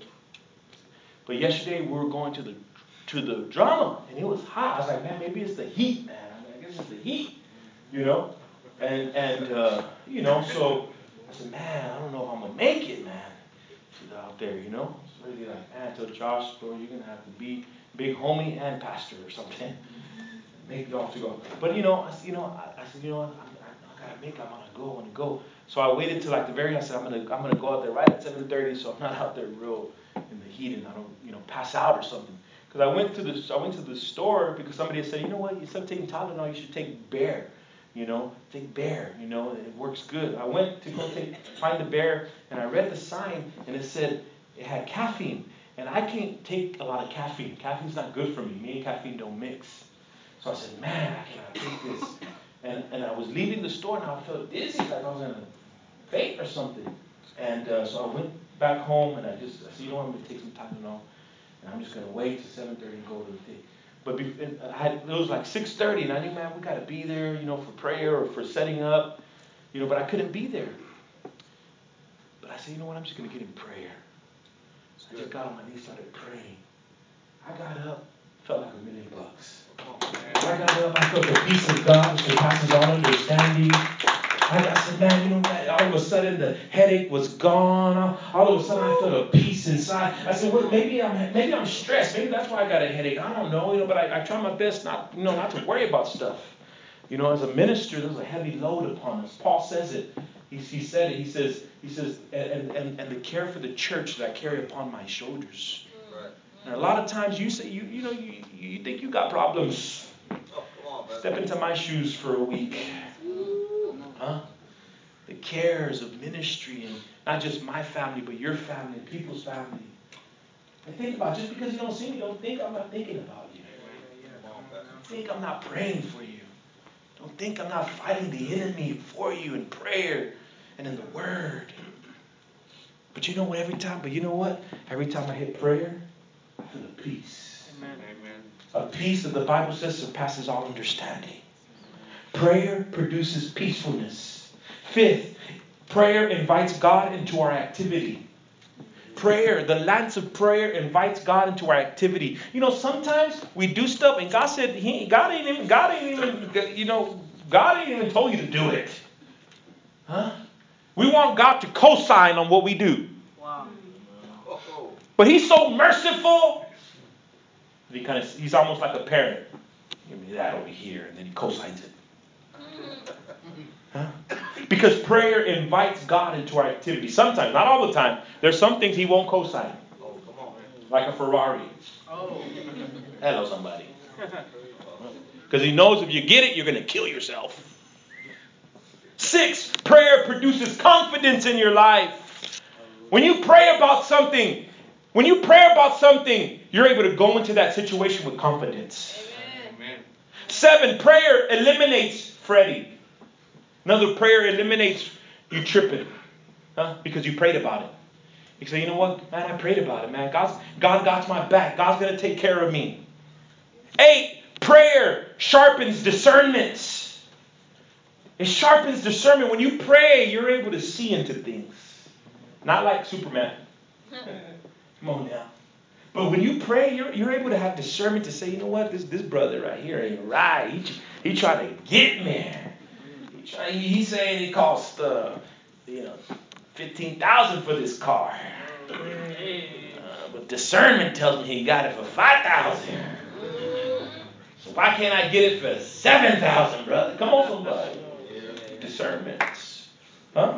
But yesterday we were going to the to the drama, and it was hot. I was like, man, maybe it's the heat, man. I, mean, I guess it's the heat, you know. And and uh, you know, so I said, man, I don't know if I'm gonna make it, man. Out there, you know. So really like, man, I told Josh, bro, you're gonna have to be big homie and pastor or something. Make y'all to go. But you know, I said, you know, I, I said, you know, I, I, I gotta make it. I wanna go, I wanna go. So I waited till like the very end. I said, I'm gonna, I'm gonna go out there right at seven thirty, so I'm not out there real in the heat and I don't, you know, pass out or something. Because I went to the, I went to the store because somebody had said, you know what, instead of taking Tylenol, you should take Bear. You know, take Bear, you know, it works good. I went to go take, find the Bear, and I read the sign, and it said it had caffeine. And I can't take a lot of caffeine. Caffeine's not good for me. Me and caffeine don't mix. So I said, man, I cannot take this. And and I was leaving the store, and I felt dizzy, like I was going to faint or something. And uh, so I went back home, and I just, I said, you know what, I'm going to take some Tylenol, and I'm just going to wait till seven thirty and go to the thing. But I had, it was like six thirty, and I knew, man, we got to be there, you know, for prayer or for setting up, you know, but I couldn't be there. But I said, you know what, I'm just going to get in prayer. So I just got on my knees, started praying. I got up, felt like a million bucks. I got up, I felt the peace of God which surpasses all understanding. I said, man, you know what? All of a sudden the headache was gone. All, all of a sudden I felt a peace inside. I said, well, maybe I'm maybe I'm stressed. Maybe that's why I got a headache. I don't know, you know. But I, I try my best not, you know, not to worry about stuff. You know, as a minister, there's a heavy load upon us. Paul says it. He, he said it. He says, he says, and, and and the care for the church that I carry upon my shoulders. Right. And a lot of times you say, you you know, you you think you got problems. Oh, come on, man. Step into my shoes for a week. Huh? The cares of ministry, and not just my family, but your family and people's family. And think about it. Just because you don't see me, don't think I'm not thinking about you. Don't think I'm not praying for you. Don't think I'm not fighting the enemy for you in prayer and in the Word. But you know what? Every time, but you know what? Every time I hit prayer, I feel a peace. Amen. A peace that the Bible says surpasses all understanding. Prayer produces peacefulness. Fifth, prayer invites God into our activity. Prayer, the lance of prayer invites God into our activity. You know, sometimes we do stuff and God said, he, God ain't even, God ain't even, you know, God ain't even told you to do it. Huh? We want God to co-sign on what we do. Wow. But He's so merciful. He kind of, He's almost like a parent. Give me that over here, and then He co-signs it. Huh? Because prayer invites God into our activity. Sometimes, not all the time. There's some things He won't co-sign. Oh, come on. Like a Ferrari. Oh. Hello, somebody. Because He knows if you get it, you're going to kill yourself. Six, prayer produces confidence in your life. When you pray about something, when you pray about something, you're able to go into that situation with confidence. Amen. Seven, prayer eliminates fretting. Another prayer eliminates you tripping. Huh? Because you prayed about it. You say, you know what? Man, I prayed about it, man. God's, God got my back. God's going to take care of me. Eight, prayer sharpens discernment. It sharpens discernment. When you pray, you're able to see into things. Not like Superman. Come on now. But when you pray, you're, you're able to have discernment to say, you know what? This this brother right here ain't right. He, he tried to get me. He, try, he, he saying it cost uh, you know, fifteen thousand dollars for this car. Uh, but discernment tells me he got it for five thousand dollars. So why can't I get it for seven thousand dollars, brother? Come on, somebody. Discernment. Huh?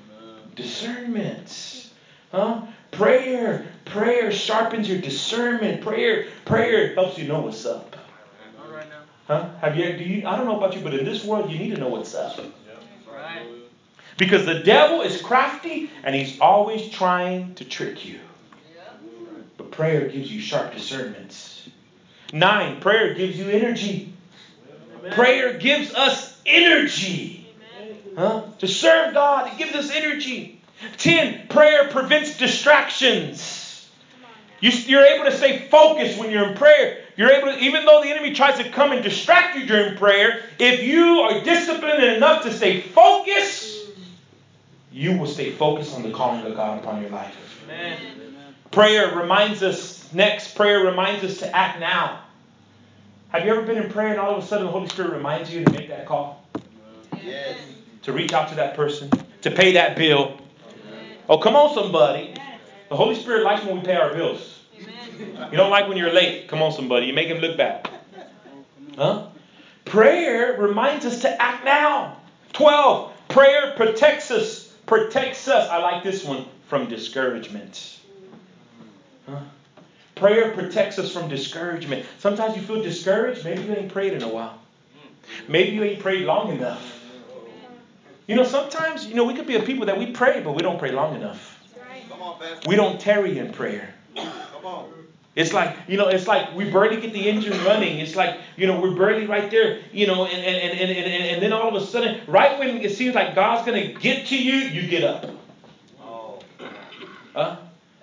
Discernment. Huh? Prayer. Prayer sharpens your discernment. Prayer, prayer helps you know what's up. All right now. Huh? Have you, do you I don't know about you, but in this world you need to know what's up. Right. Because the devil is crafty and he's always trying to trick you. But prayer gives you sharp discernment. Nine, prayer gives you energy. Amen. Prayer gives us energy. Huh? To serve God, it gives us energy. Ten, prayer prevents distractions. You, you're able to stay focused when you're in prayer. You're able to, even though the enemy tries to come and distract you during prayer, if you are disciplined enough to stay focused, you will stay focused on the calling of God upon your life. Amen. Prayer reminds us, next, prayer reminds us to act now. Have you ever been in prayer and all of a sudden the Holy Spirit reminds you to make that call? Yes. To reach out to that person, to pay that bill. Oh, come on, somebody. The Holy Spirit likes when we pay our bills. You don't like when you're late. Come on, somebody. You make him look bad. Huh? Prayer reminds us to act now. twelve. Prayer protects us. Protects us. I like this one. From discouragement. Huh? Prayer protects us from discouragement. Sometimes you feel discouraged. Maybe you ain't prayed in a while. Maybe you ain't prayed long enough. You know, sometimes, you know, we could be a people that we pray, but we don't pray long enough. Come on, Pastor. We don't tarry in prayer. Come on. It's like, you know, it's like we barely get the engine running. It's like, you know, we're barely right there, you know, and, and, and, and, and, and then all of a sudden, right when it seems like God's going to get to you, you get up. Oh. Huh?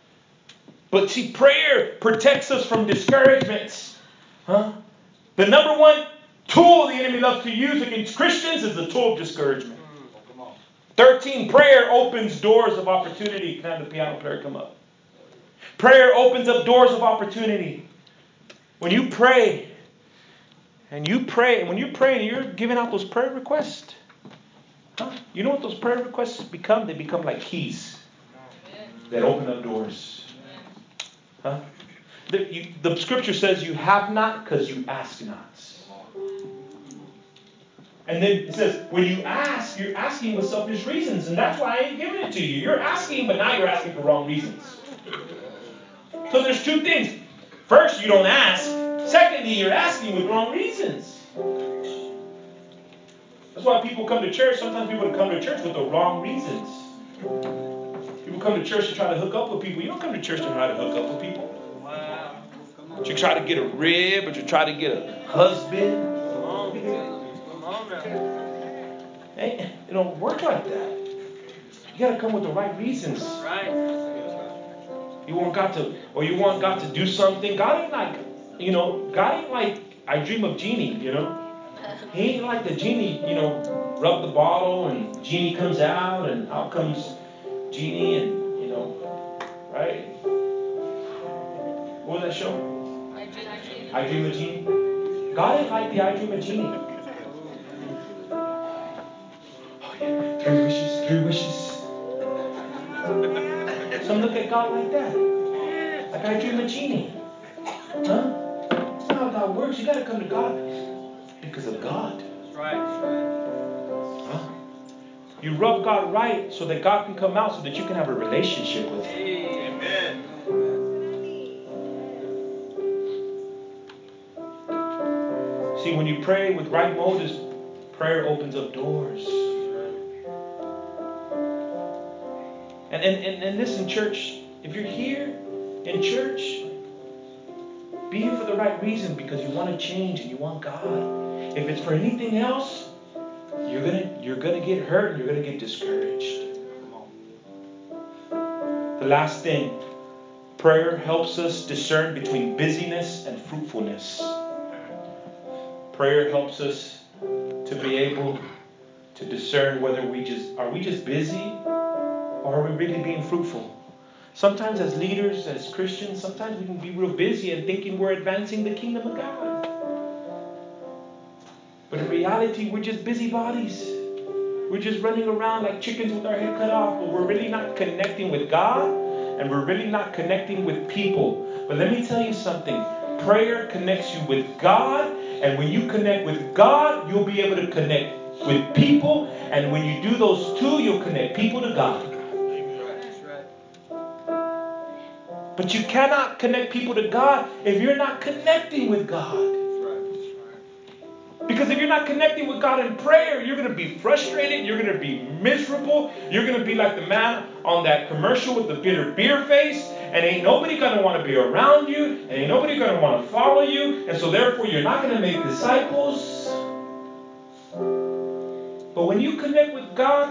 But see, prayer protects us from discouragements. Huh? The number one tool the enemy loves to use against Christians is the tool of discouragement. thirteen, prayer opens doors of opportunity. Can I have the piano player come up? Prayer opens up doors of opportunity. When you pray, and you pray, and when you pray and you're giving out those prayer requests, huh? You know what those prayer requests become? They become like keys that open up doors. Huh? The, you, the scripture says you have not because you ask not. And then it says, when you ask, you're asking with selfish reasons. And that's why I ain't giving it to you. You're asking, but now you're asking for wrong reasons. So there's two things. First, you don't ask. Secondly, you're asking with wrong reasons. That's why people come to church. Sometimes people come to church with the wrong reasons. People come to church to try to hook up with people. You don't come to church to try to hook up with people. Wow. But you try to get a rib, or you try to get a husband. Come on. Come on now. Hey, it don't work like that. You got to come with the right reasons. Right. You want God to, or you want God to do something. God ain't like, you know, God ain't like I Dream of Genie, you know. He ain't like the genie, you know, rub the bottle and genie comes out and out comes Genie and, you know, right? What was that show? I dream of Genie. I Dream of Genie. God ain't like the I Dream of Genie. Oh yeah, three wishes, three wishes. Some look at God like that. Like I Dream of Genie. Huh? That's not how God works. You got to come to God because of God. That's right. That's right. Huh? You rub God right so that God can come out so that you can have a relationship with Him. Amen. See, when you pray with right motives, prayer opens up doors. And, and, and, and listen, church, if you're here in church, be here for the right reason because you want to change and you want God. If it's for anything else, you're gonna you're gonna get hurt and you're gonna get discouraged. The last thing, prayer helps us discern between busyness and fruitfulness. Prayer helps us to be able to discern whether we just are we just busy or are we really being fruitful. Sometimes as leaders, as Christians, sometimes we can be real busy and thinking we're advancing the kingdom of God. But in reality, we're just busybodies. We're just running around like chickens with our head cut off, but we're really not connecting with God and we're really not connecting with people. But let me tell you something. Prayer connects you with God, and when you connect with God, you'll be able to connect with people, and when you do those two, you'll connect people to God. That's right. But you cannot connect people to God if you're not connecting with God. Because if you're not connecting with God in prayer, you're going to be frustrated. You're going to be miserable. You're going to be like the man on that commercial with the bitter beer face. And ain't nobody going to want to be around you. And ain't nobody going to want to follow you. And so therefore, you're not going to make disciples. But when you connect with God,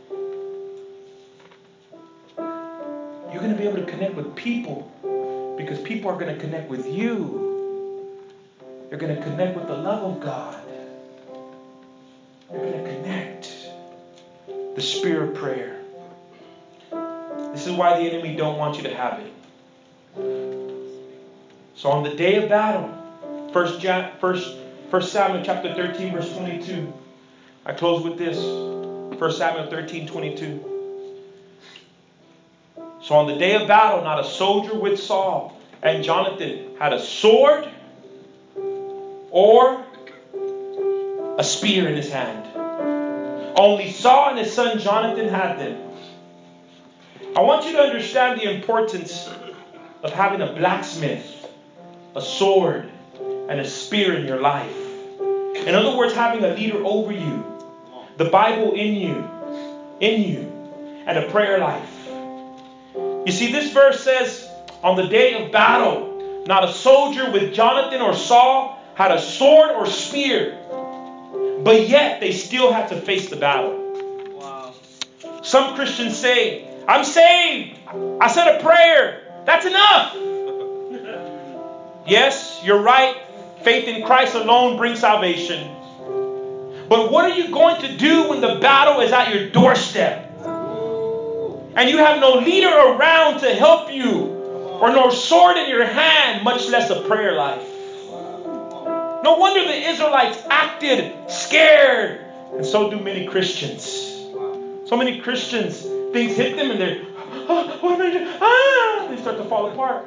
you're going to be able to connect with people. Because people are going to connect with you. You're going to connect with the love of God. You're going to connect. The spirit of prayer. This is why the enemy don't want you to have it. So on the day of battle, First Samuel chapter thirteen, verse twenty-two. I close with this. First Samuel thirteen, twenty-two. So on the day of battle, not a soldier with Saul and Jonathan had a sword or a spear in his hand. Only Saul and his son Jonathan had them. I want you to understand the importance of having a blacksmith, a sword, and a spear in your life. In other words, having a leader over you, the Bible in you, in you, and a prayer life. You see, this verse says, on the day of battle, not a soldier with Jonathan or Saul had a sword or spear, but yet they still had to face the battle. Wow. Some Christians say, I'm saved. I said a prayer. That's enough. Yes, you're right. Faith in Christ alone brings salvation. But what are you going to do when the battle is at your doorstep? And you have no leader around to help you, or no sword in your hand, much less a prayer life. No wonder the Israelites acted scared. And so do many Christians. So many Christians, things hit them and they're, oh, what am I doing? Ah, they start to fall apart.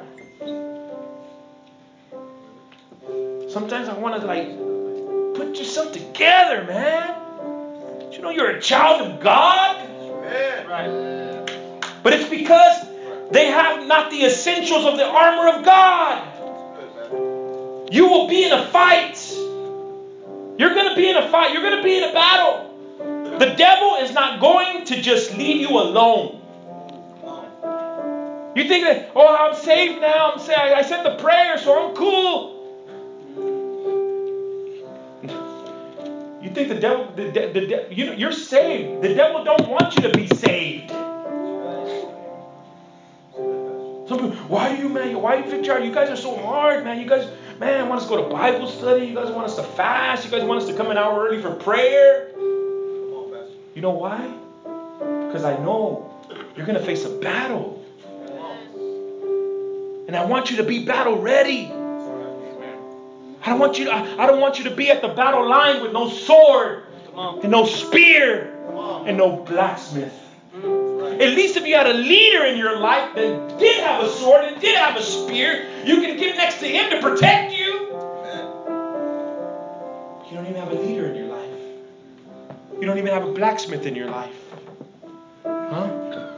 Sometimes I want to like, put yourself together, man. You know you're a child of God. Right. But it's because they have not the essentials of the armor of God. You will be in a fight. You're going to be in a fight. You're going to be in a battle. The devil is not going to just leave you alone. You think that, oh, I'm saved now. I'm saved. I said the prayer, so I'm cool. You think think the devil, the, the, the, the, you know, you're saved. The devil don't want you to be saved. Some people, why do you, man? Why do you, Victor? You guys are so hard, man. You guys, man, want us to go to Bible study. You guys want us to fast. You guys want us to come an hour early for prayer. You know why? Because I know you're going to face a battle. And I want you to be battle ready. I don't want you to, I, I don't want you to be at the battle line with no sword and no spear and no blacksmith. At least if you had a leader in your life that did have a sword and did have a spear, you can get next to him to protect you. You don't even have a leader in your life. You don't even have a blacksmith in your life. Huh?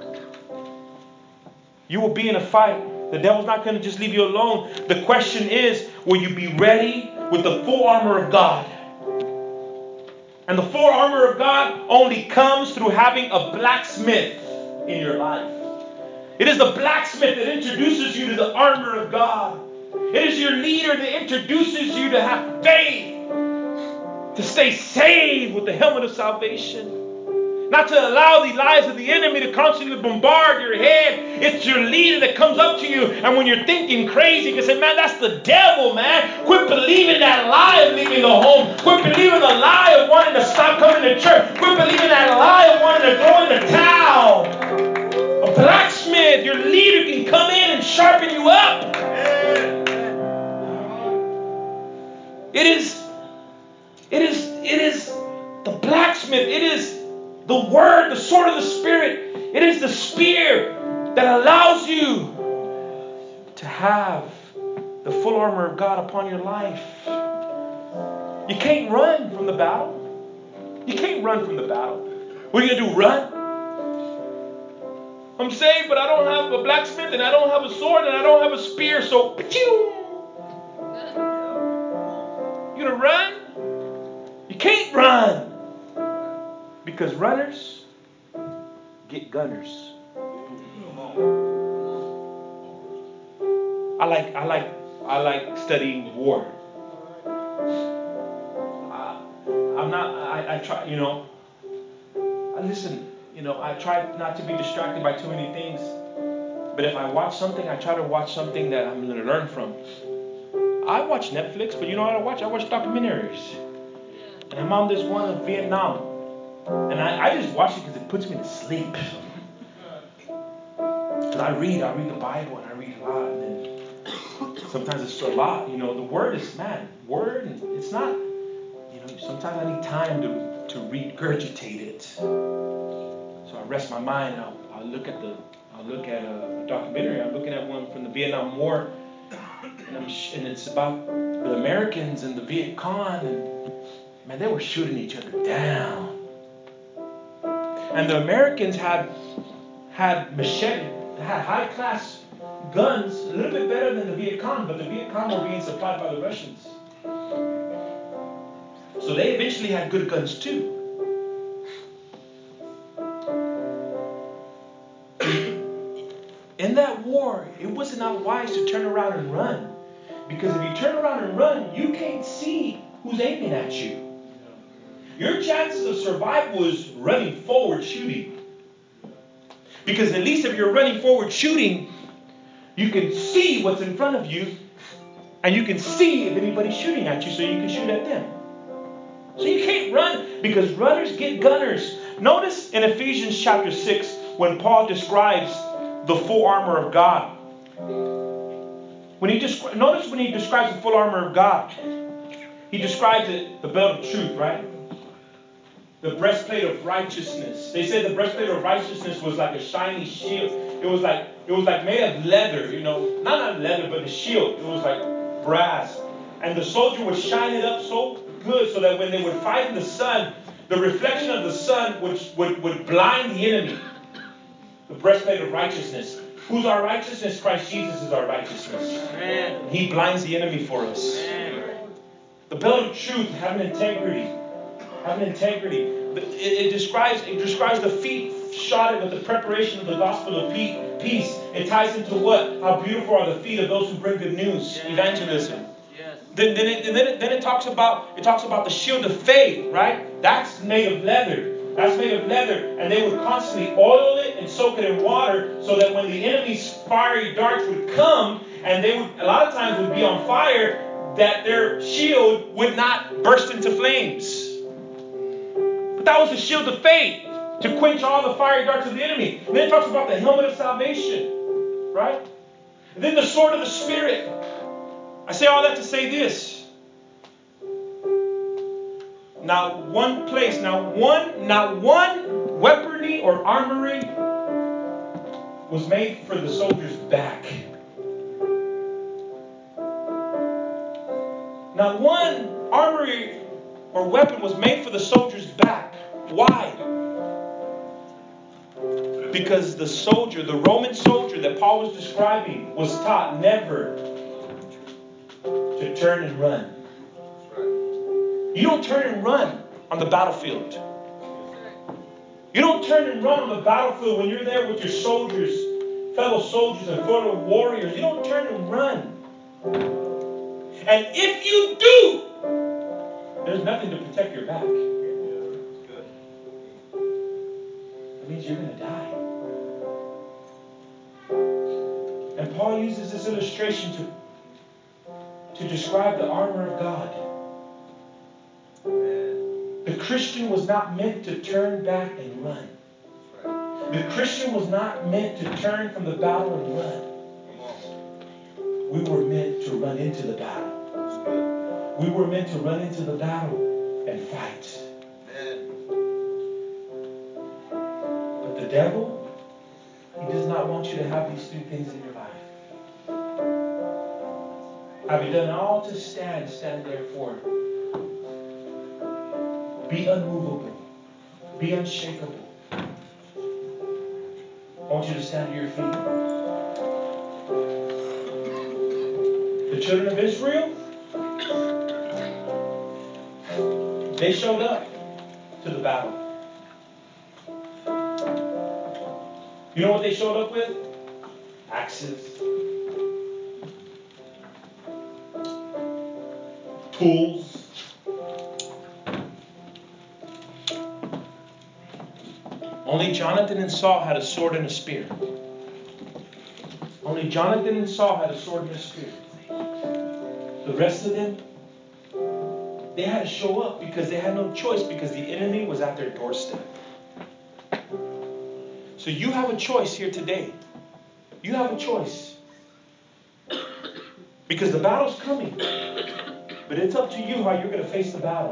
You will be in a fight. The devil's not going to just leave you alone. The question is, will you be ready with the full armor of God? And the full armor of God only comes through having a blacksmith in your life. It is the blacksmith that introduces you to the armor of God. It is your leader that introduces you to have faith, to stay saved with the helmet of salvation. Not to allow the lies of the enemy to constantly bombard your head. It's your leader that comes up to you. And when you're thinking crazy, you can say, man, that's the devil, man. Quit believing that lie of leaving the home. Quit believing the lie of wanting to stop coming to church. Quit believing that lie of wanting to throw in the towel. A blacksmith, your leader, can come in and sharpen you up. It is, it is, it is the blacksmith. It is the word, the sword of the Spirit. It is the spear that allows you to have the full armor of God upon your life. You can't run from the battle. You can't run from the battle. What are you going to do, run? I'm saved, but I don't have a blacksmith, and I don't have a sword, and I don't have a spear, so you going to run? You can't run. Because runners get gunners. I like, I like, I like studying war. I, I'm not. I, I try. You know. I listen. You know. I try not to be distracted by too many things. But if I watch something, I try to watch something that I'm going to learn from. I watch Netflix, but you know what I watch? I watch documentaries. And I'm on this one of Vietnam. And I, I just watch it because it puts me to sleep. Because I read, I read the Bible and I read a lot. And then sometimes it's a lot. You know, the word is, man, word, and it's not, you know, sometimes I need time to, to regurgitate it. So I rest my mind and I'll, I'll look at the, I'll look at a, a documentary. I'm looking at one from the Vietnam War. And, I'm sh- and it's about the Americans and the Viet Cong. And, man, they were shooting each other down. And the Americans had had machete, had high class guns, a little bit better than the Viet Cong, but the Viet Cong were being supplied by the Russians. So they eventually had good guns too. In that war, it was not wise to turn around and run. Because if you turn around and run, you can't see who's aiming at you. Your chances of survival is running forward shooting. Because at least if you're running forward shooting, you can see what's in front of you. And you can see if anybody's shooting at you so you can shoot at them. So you can't run because runners get gunners. Notice in Ephesians chapter six when Paul describes the full armor of God. When he descri- Notice when he describes the full armor of God, he describes it, the belt of truth, right? The breastplate of righteousness. They said the breastplate of righteousness was like a shiny shield. It was like it was like made of leather, you know, not not leather, but a shield. It was like brass, and the soldier would shine it up so good so that when they would fight in the sun, the reflection of the sun would would, would blind the enemy. The breastplate of righteousness. Who's our righteousness? Christ Jesus is our righteousness. Amen. He blinds the enemy for us. Amen. The belt of truth, having integrity. Having integrity. It, it describes it describes the feet shodded with the preparation of the gospel of peace. It ties into what? How beautiful are the feet of those who bring good news. Yes. Evangelism. Yes. Then, then, it, then, it, then it talks about it talks about the shield of faith, right? That's made of leather. That's made of leather, and they would constantly oil it and soak it in water, so that when the enemy's fiery darts would come, and they would a lot of times would be on fire, that their shield would not burst into flames. But that was the shield of faith to quench all the fiery darts of the enemy. And then it talks about the helmet of salvation, right? And then the sword of the Spirit. I say all that to say this. Not one place, not one, not one weaponry or armory was made for the soldier's back. Not one armory or weapon was made for the soldier's back. Why? Because the soldier, the Roman soldier that Paul was describing, was taught never to turn and run. You don't turn and run on the battlefield. You don't turn and run on the battlefield when you're there with your soldiers, fellow soldiers and fellow warriors. You don't turn and run. And if you do, there's nothing to protect your back. That means you're going to die. And Paul uses this illustration to, to describe the armor of God. The Christian was not meant to turn back and run. The Christian was not meant to turn from the battle and run. We were meant to run into the battle. We were meant to run into the battle and fight. But the devil, he does not want you to have these three things in your life. Have you done all to stand? Stand therefore. Be unmovable. Be unshakable. I want you to stand to your feet. The children of Israel, they showed up to the battle. You know what they showed up with? Axes. Tools. Only Jonathan and Saul had a sword and a spear. Only Jonathan and Saul had a sword and a spear. The rest of them, they had to show up because they had no choice, because the enemy was at their doorstep. So you have a choice here today. You have a choice. Because the battle's coming. But it's up to you how you're going to face the battle.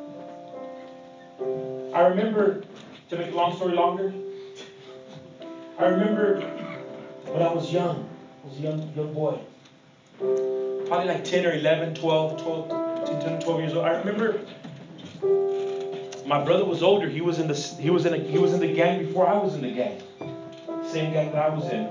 I remember, to make a long story longer, I remember when I was young, I was a young, young boy, probably like ten or eleven, twelve, twelve, between ten and twelve years old. I remember my brother was older. He was in the he was in a, he was in the gang before I was in the gang, same gang that I was in.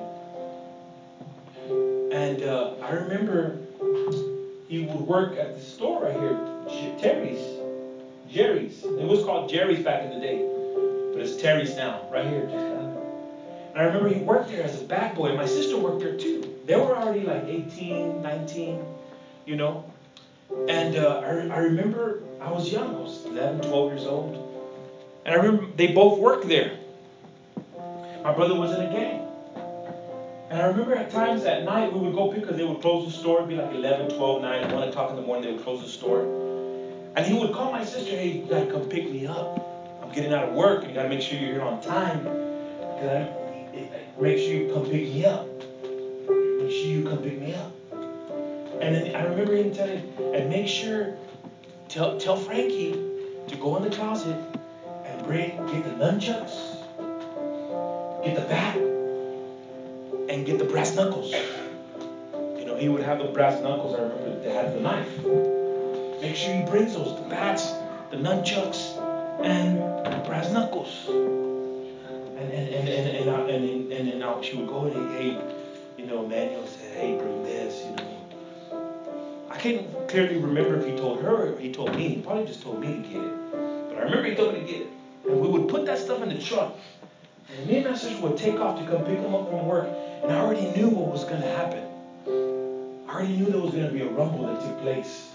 And uh, I remember he would work at the store right here, Terry's, Jerry's. It was called Jerry's back in the day. But it's Terry's now, right here. And I remember he worked there as a bag boy. My sister worked there too. They were already like eighteen, nineteen, you know. And uh, I, I remember I was young. I was eleven, twelve years old. And I remember they both worked there. My brother was in a gang. And I remember at times at night we would go pick, because they would close the store. It'd be like eleven, twelve, nine, one o'clock in the morning. They would close the store. And he would call my sister, hey, you got to come pick me up. I'm getting out of work, and you got to make sure you're here on time. I, make sure you come pick me up. Make sure you come pick me up. And then I remember him telling, and make sure, tell tell Frankie to go in the closet and bring, get the nunchucks, get the bat, and get the brass knuckles. You know, he would have the brass knuckles. I remember they had the knife. Make sure he brings those, the bats, the nunchucks, and the brass knuckles. And and and and and and, and, and, and now she would go and hey, you know, Manuel said, hey, bring this, you know. I can't clearly remember if he told her or he told me. He probably just told me to get it. But I remember he told me to get it. And we would put that stuff in the truck. And me and my sister would take off to come pick him up from work. And I already knew what was going to happen. I already knew there was going to be a rumble that took place.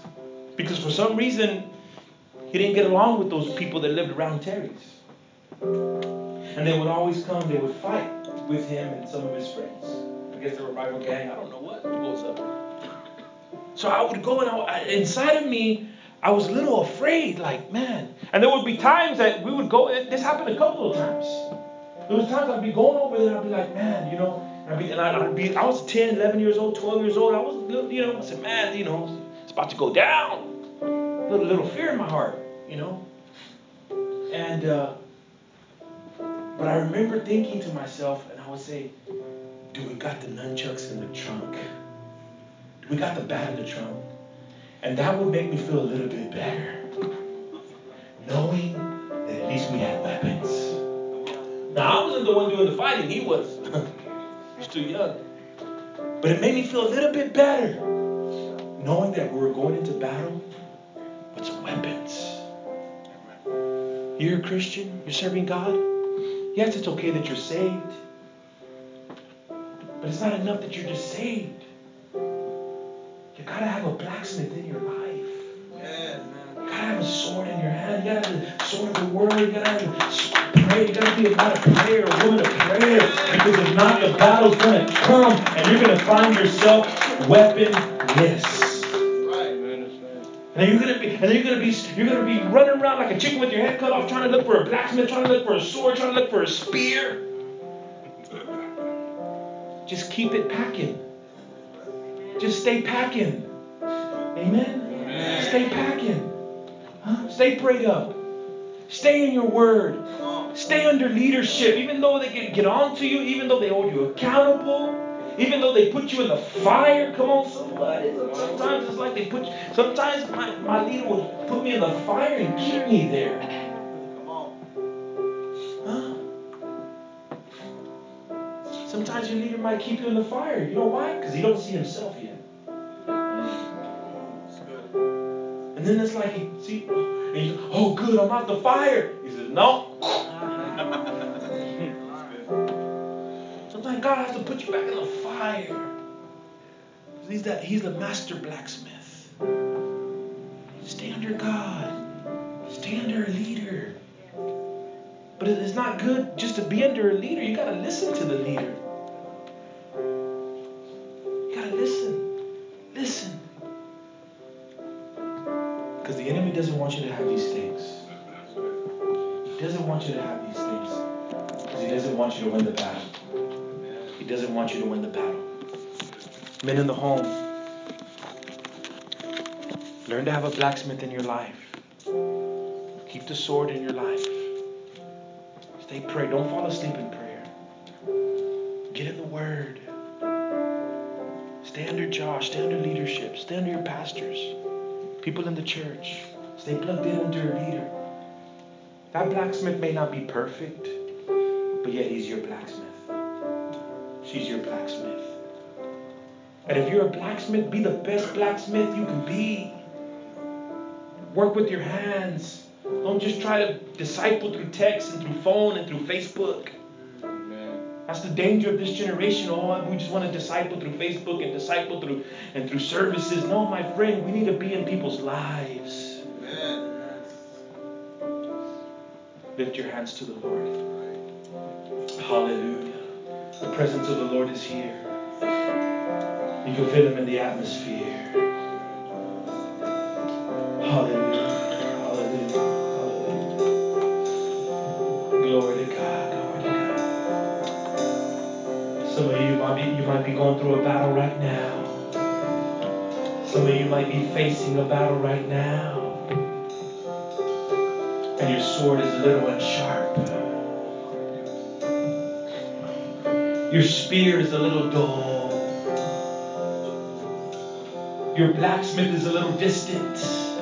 Because for some reason, he didn't get along with those people that lived around Terry's. And they would always come, they would fight with him and some of his friends. I guess they were a rival gang. I don't know what was up. So I would go and I, I, inside of me, I was a little afraid, like, man. And there would be times that we would go, this happened a couple of times. There was times I'd be going over there and I'd be like, man, you know, I'd be, and I'd, I'd be, I was ten, eleven years old, twelve years old. I was, little, you know, I said, man, you know, it's about to go down. A little, little fear in my heart, you know. And, uh, but I remember thinking to myself, and I would say, do we got the nunchucks in the trunk? Do we got the bat in the trunk? And that would make me feel a little bit better. Knowing that at least we had weapons. Now, I wasn't the one doing the fighting. He was. He was too young. But it made me feel a little bit better. Knowing that we were going into battle with some weapons. You're a Christian. You're serving God. Yes, it's okay that you're saved. But it's not enough that you're just saved. You gotta have a blacksmith in your life. Yeah. You gotta have a sword in your hand. You gotta have the sword of the word. You gotta have the pray. You gotta be a man of prayer, a woman of prayer. Because if not, the battle's gonna come and you're gonna find yourself weaponless. And then you're gonna be, and then you're gonna be, you're gonna be running around like a chicken with your head cut off, trying to look for a blacksmith, trying to look for a sword, trying to look for a spear. Just keep it packing. Just stay packing. Amen? Amen. Stay packing. Huh? Stay prayed up. Stay in your word. Stay under leadership. Even though they get, get on to you, even though they hold you accountable, even though they put you in the fire. Come on, somebody. Sometimes it's like they put you, sometimes my, my leader would put me in the fire and keep me there. Come on. Huh? Sometimes your leader might keep you in the fire. You know why? Because he don't see himself yet. And then it's like, he, see, and he says, oh, good, I'm out the fire. He says, no. Sometimes God has to put you back in the fire. He's that, he's the master blacksmith. Stay under God. Stay under a leader. But it's not good just to be under a leader. You got to listen to the leader. You got to listen. Listen. Because the enemy doesn't want you to have these things. He doesn't want you to have these things. Because he doesn't want you to win the battle. He doesn't want you to win the battle. Men in the home, learn to have a blacksmith in your life. Keep the sword in your life. Stay pray. Don't fall asleep in prayer. Get in the word. Stay under Josh. Stay under leadership. Stay under your pastors. People in the church. Stay plugged in under a leader. That blacksmith may not be perfect, but yet he's your blacksmith. She's your blacksmith. And if you're a blacksmith, be the best blacksmith you can be. Work with your hands. Don't just try to disciple through text and through phone and through Facebook. That's the danger of this generation. Oh, we just want to disciple through Facebook and disciple through and through services. No, my friend, we need to be in people's lives. Amen. Lift your hands to the Lord. Hallelujah. The presence of the Lord is here. You can feel him in the atmosphere. Hallelujah. Hallelujah. Hallelujah. Glory to God. Glory to God. Some of you might be, you might be going through a battle right now. Some of you might be facing a battle right now. And your sword is little and sharp. Your spear is a little dull. Your blacksmith is a little distant.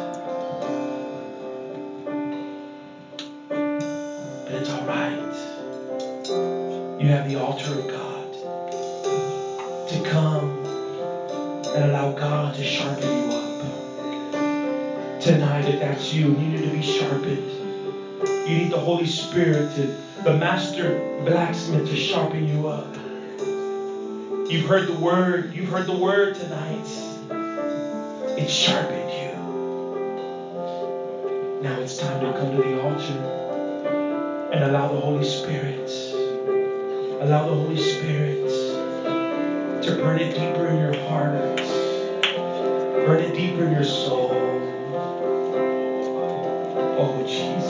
But it's all right. You have the altar of God to come and allow God to sharpen you up. Tonight, if that's you, you need to be sharpened. You need the Holy Spirit, to, the master blacksmith, to sharpen you up. You've heard the word. You've heard the word tonight. It sharpened you. Now it's time to come to the altar and allow the Holy Spirit, allow the Holy Spirit to burn it deeper in your heart, burn it deeper in your soul. Oh, Jesus.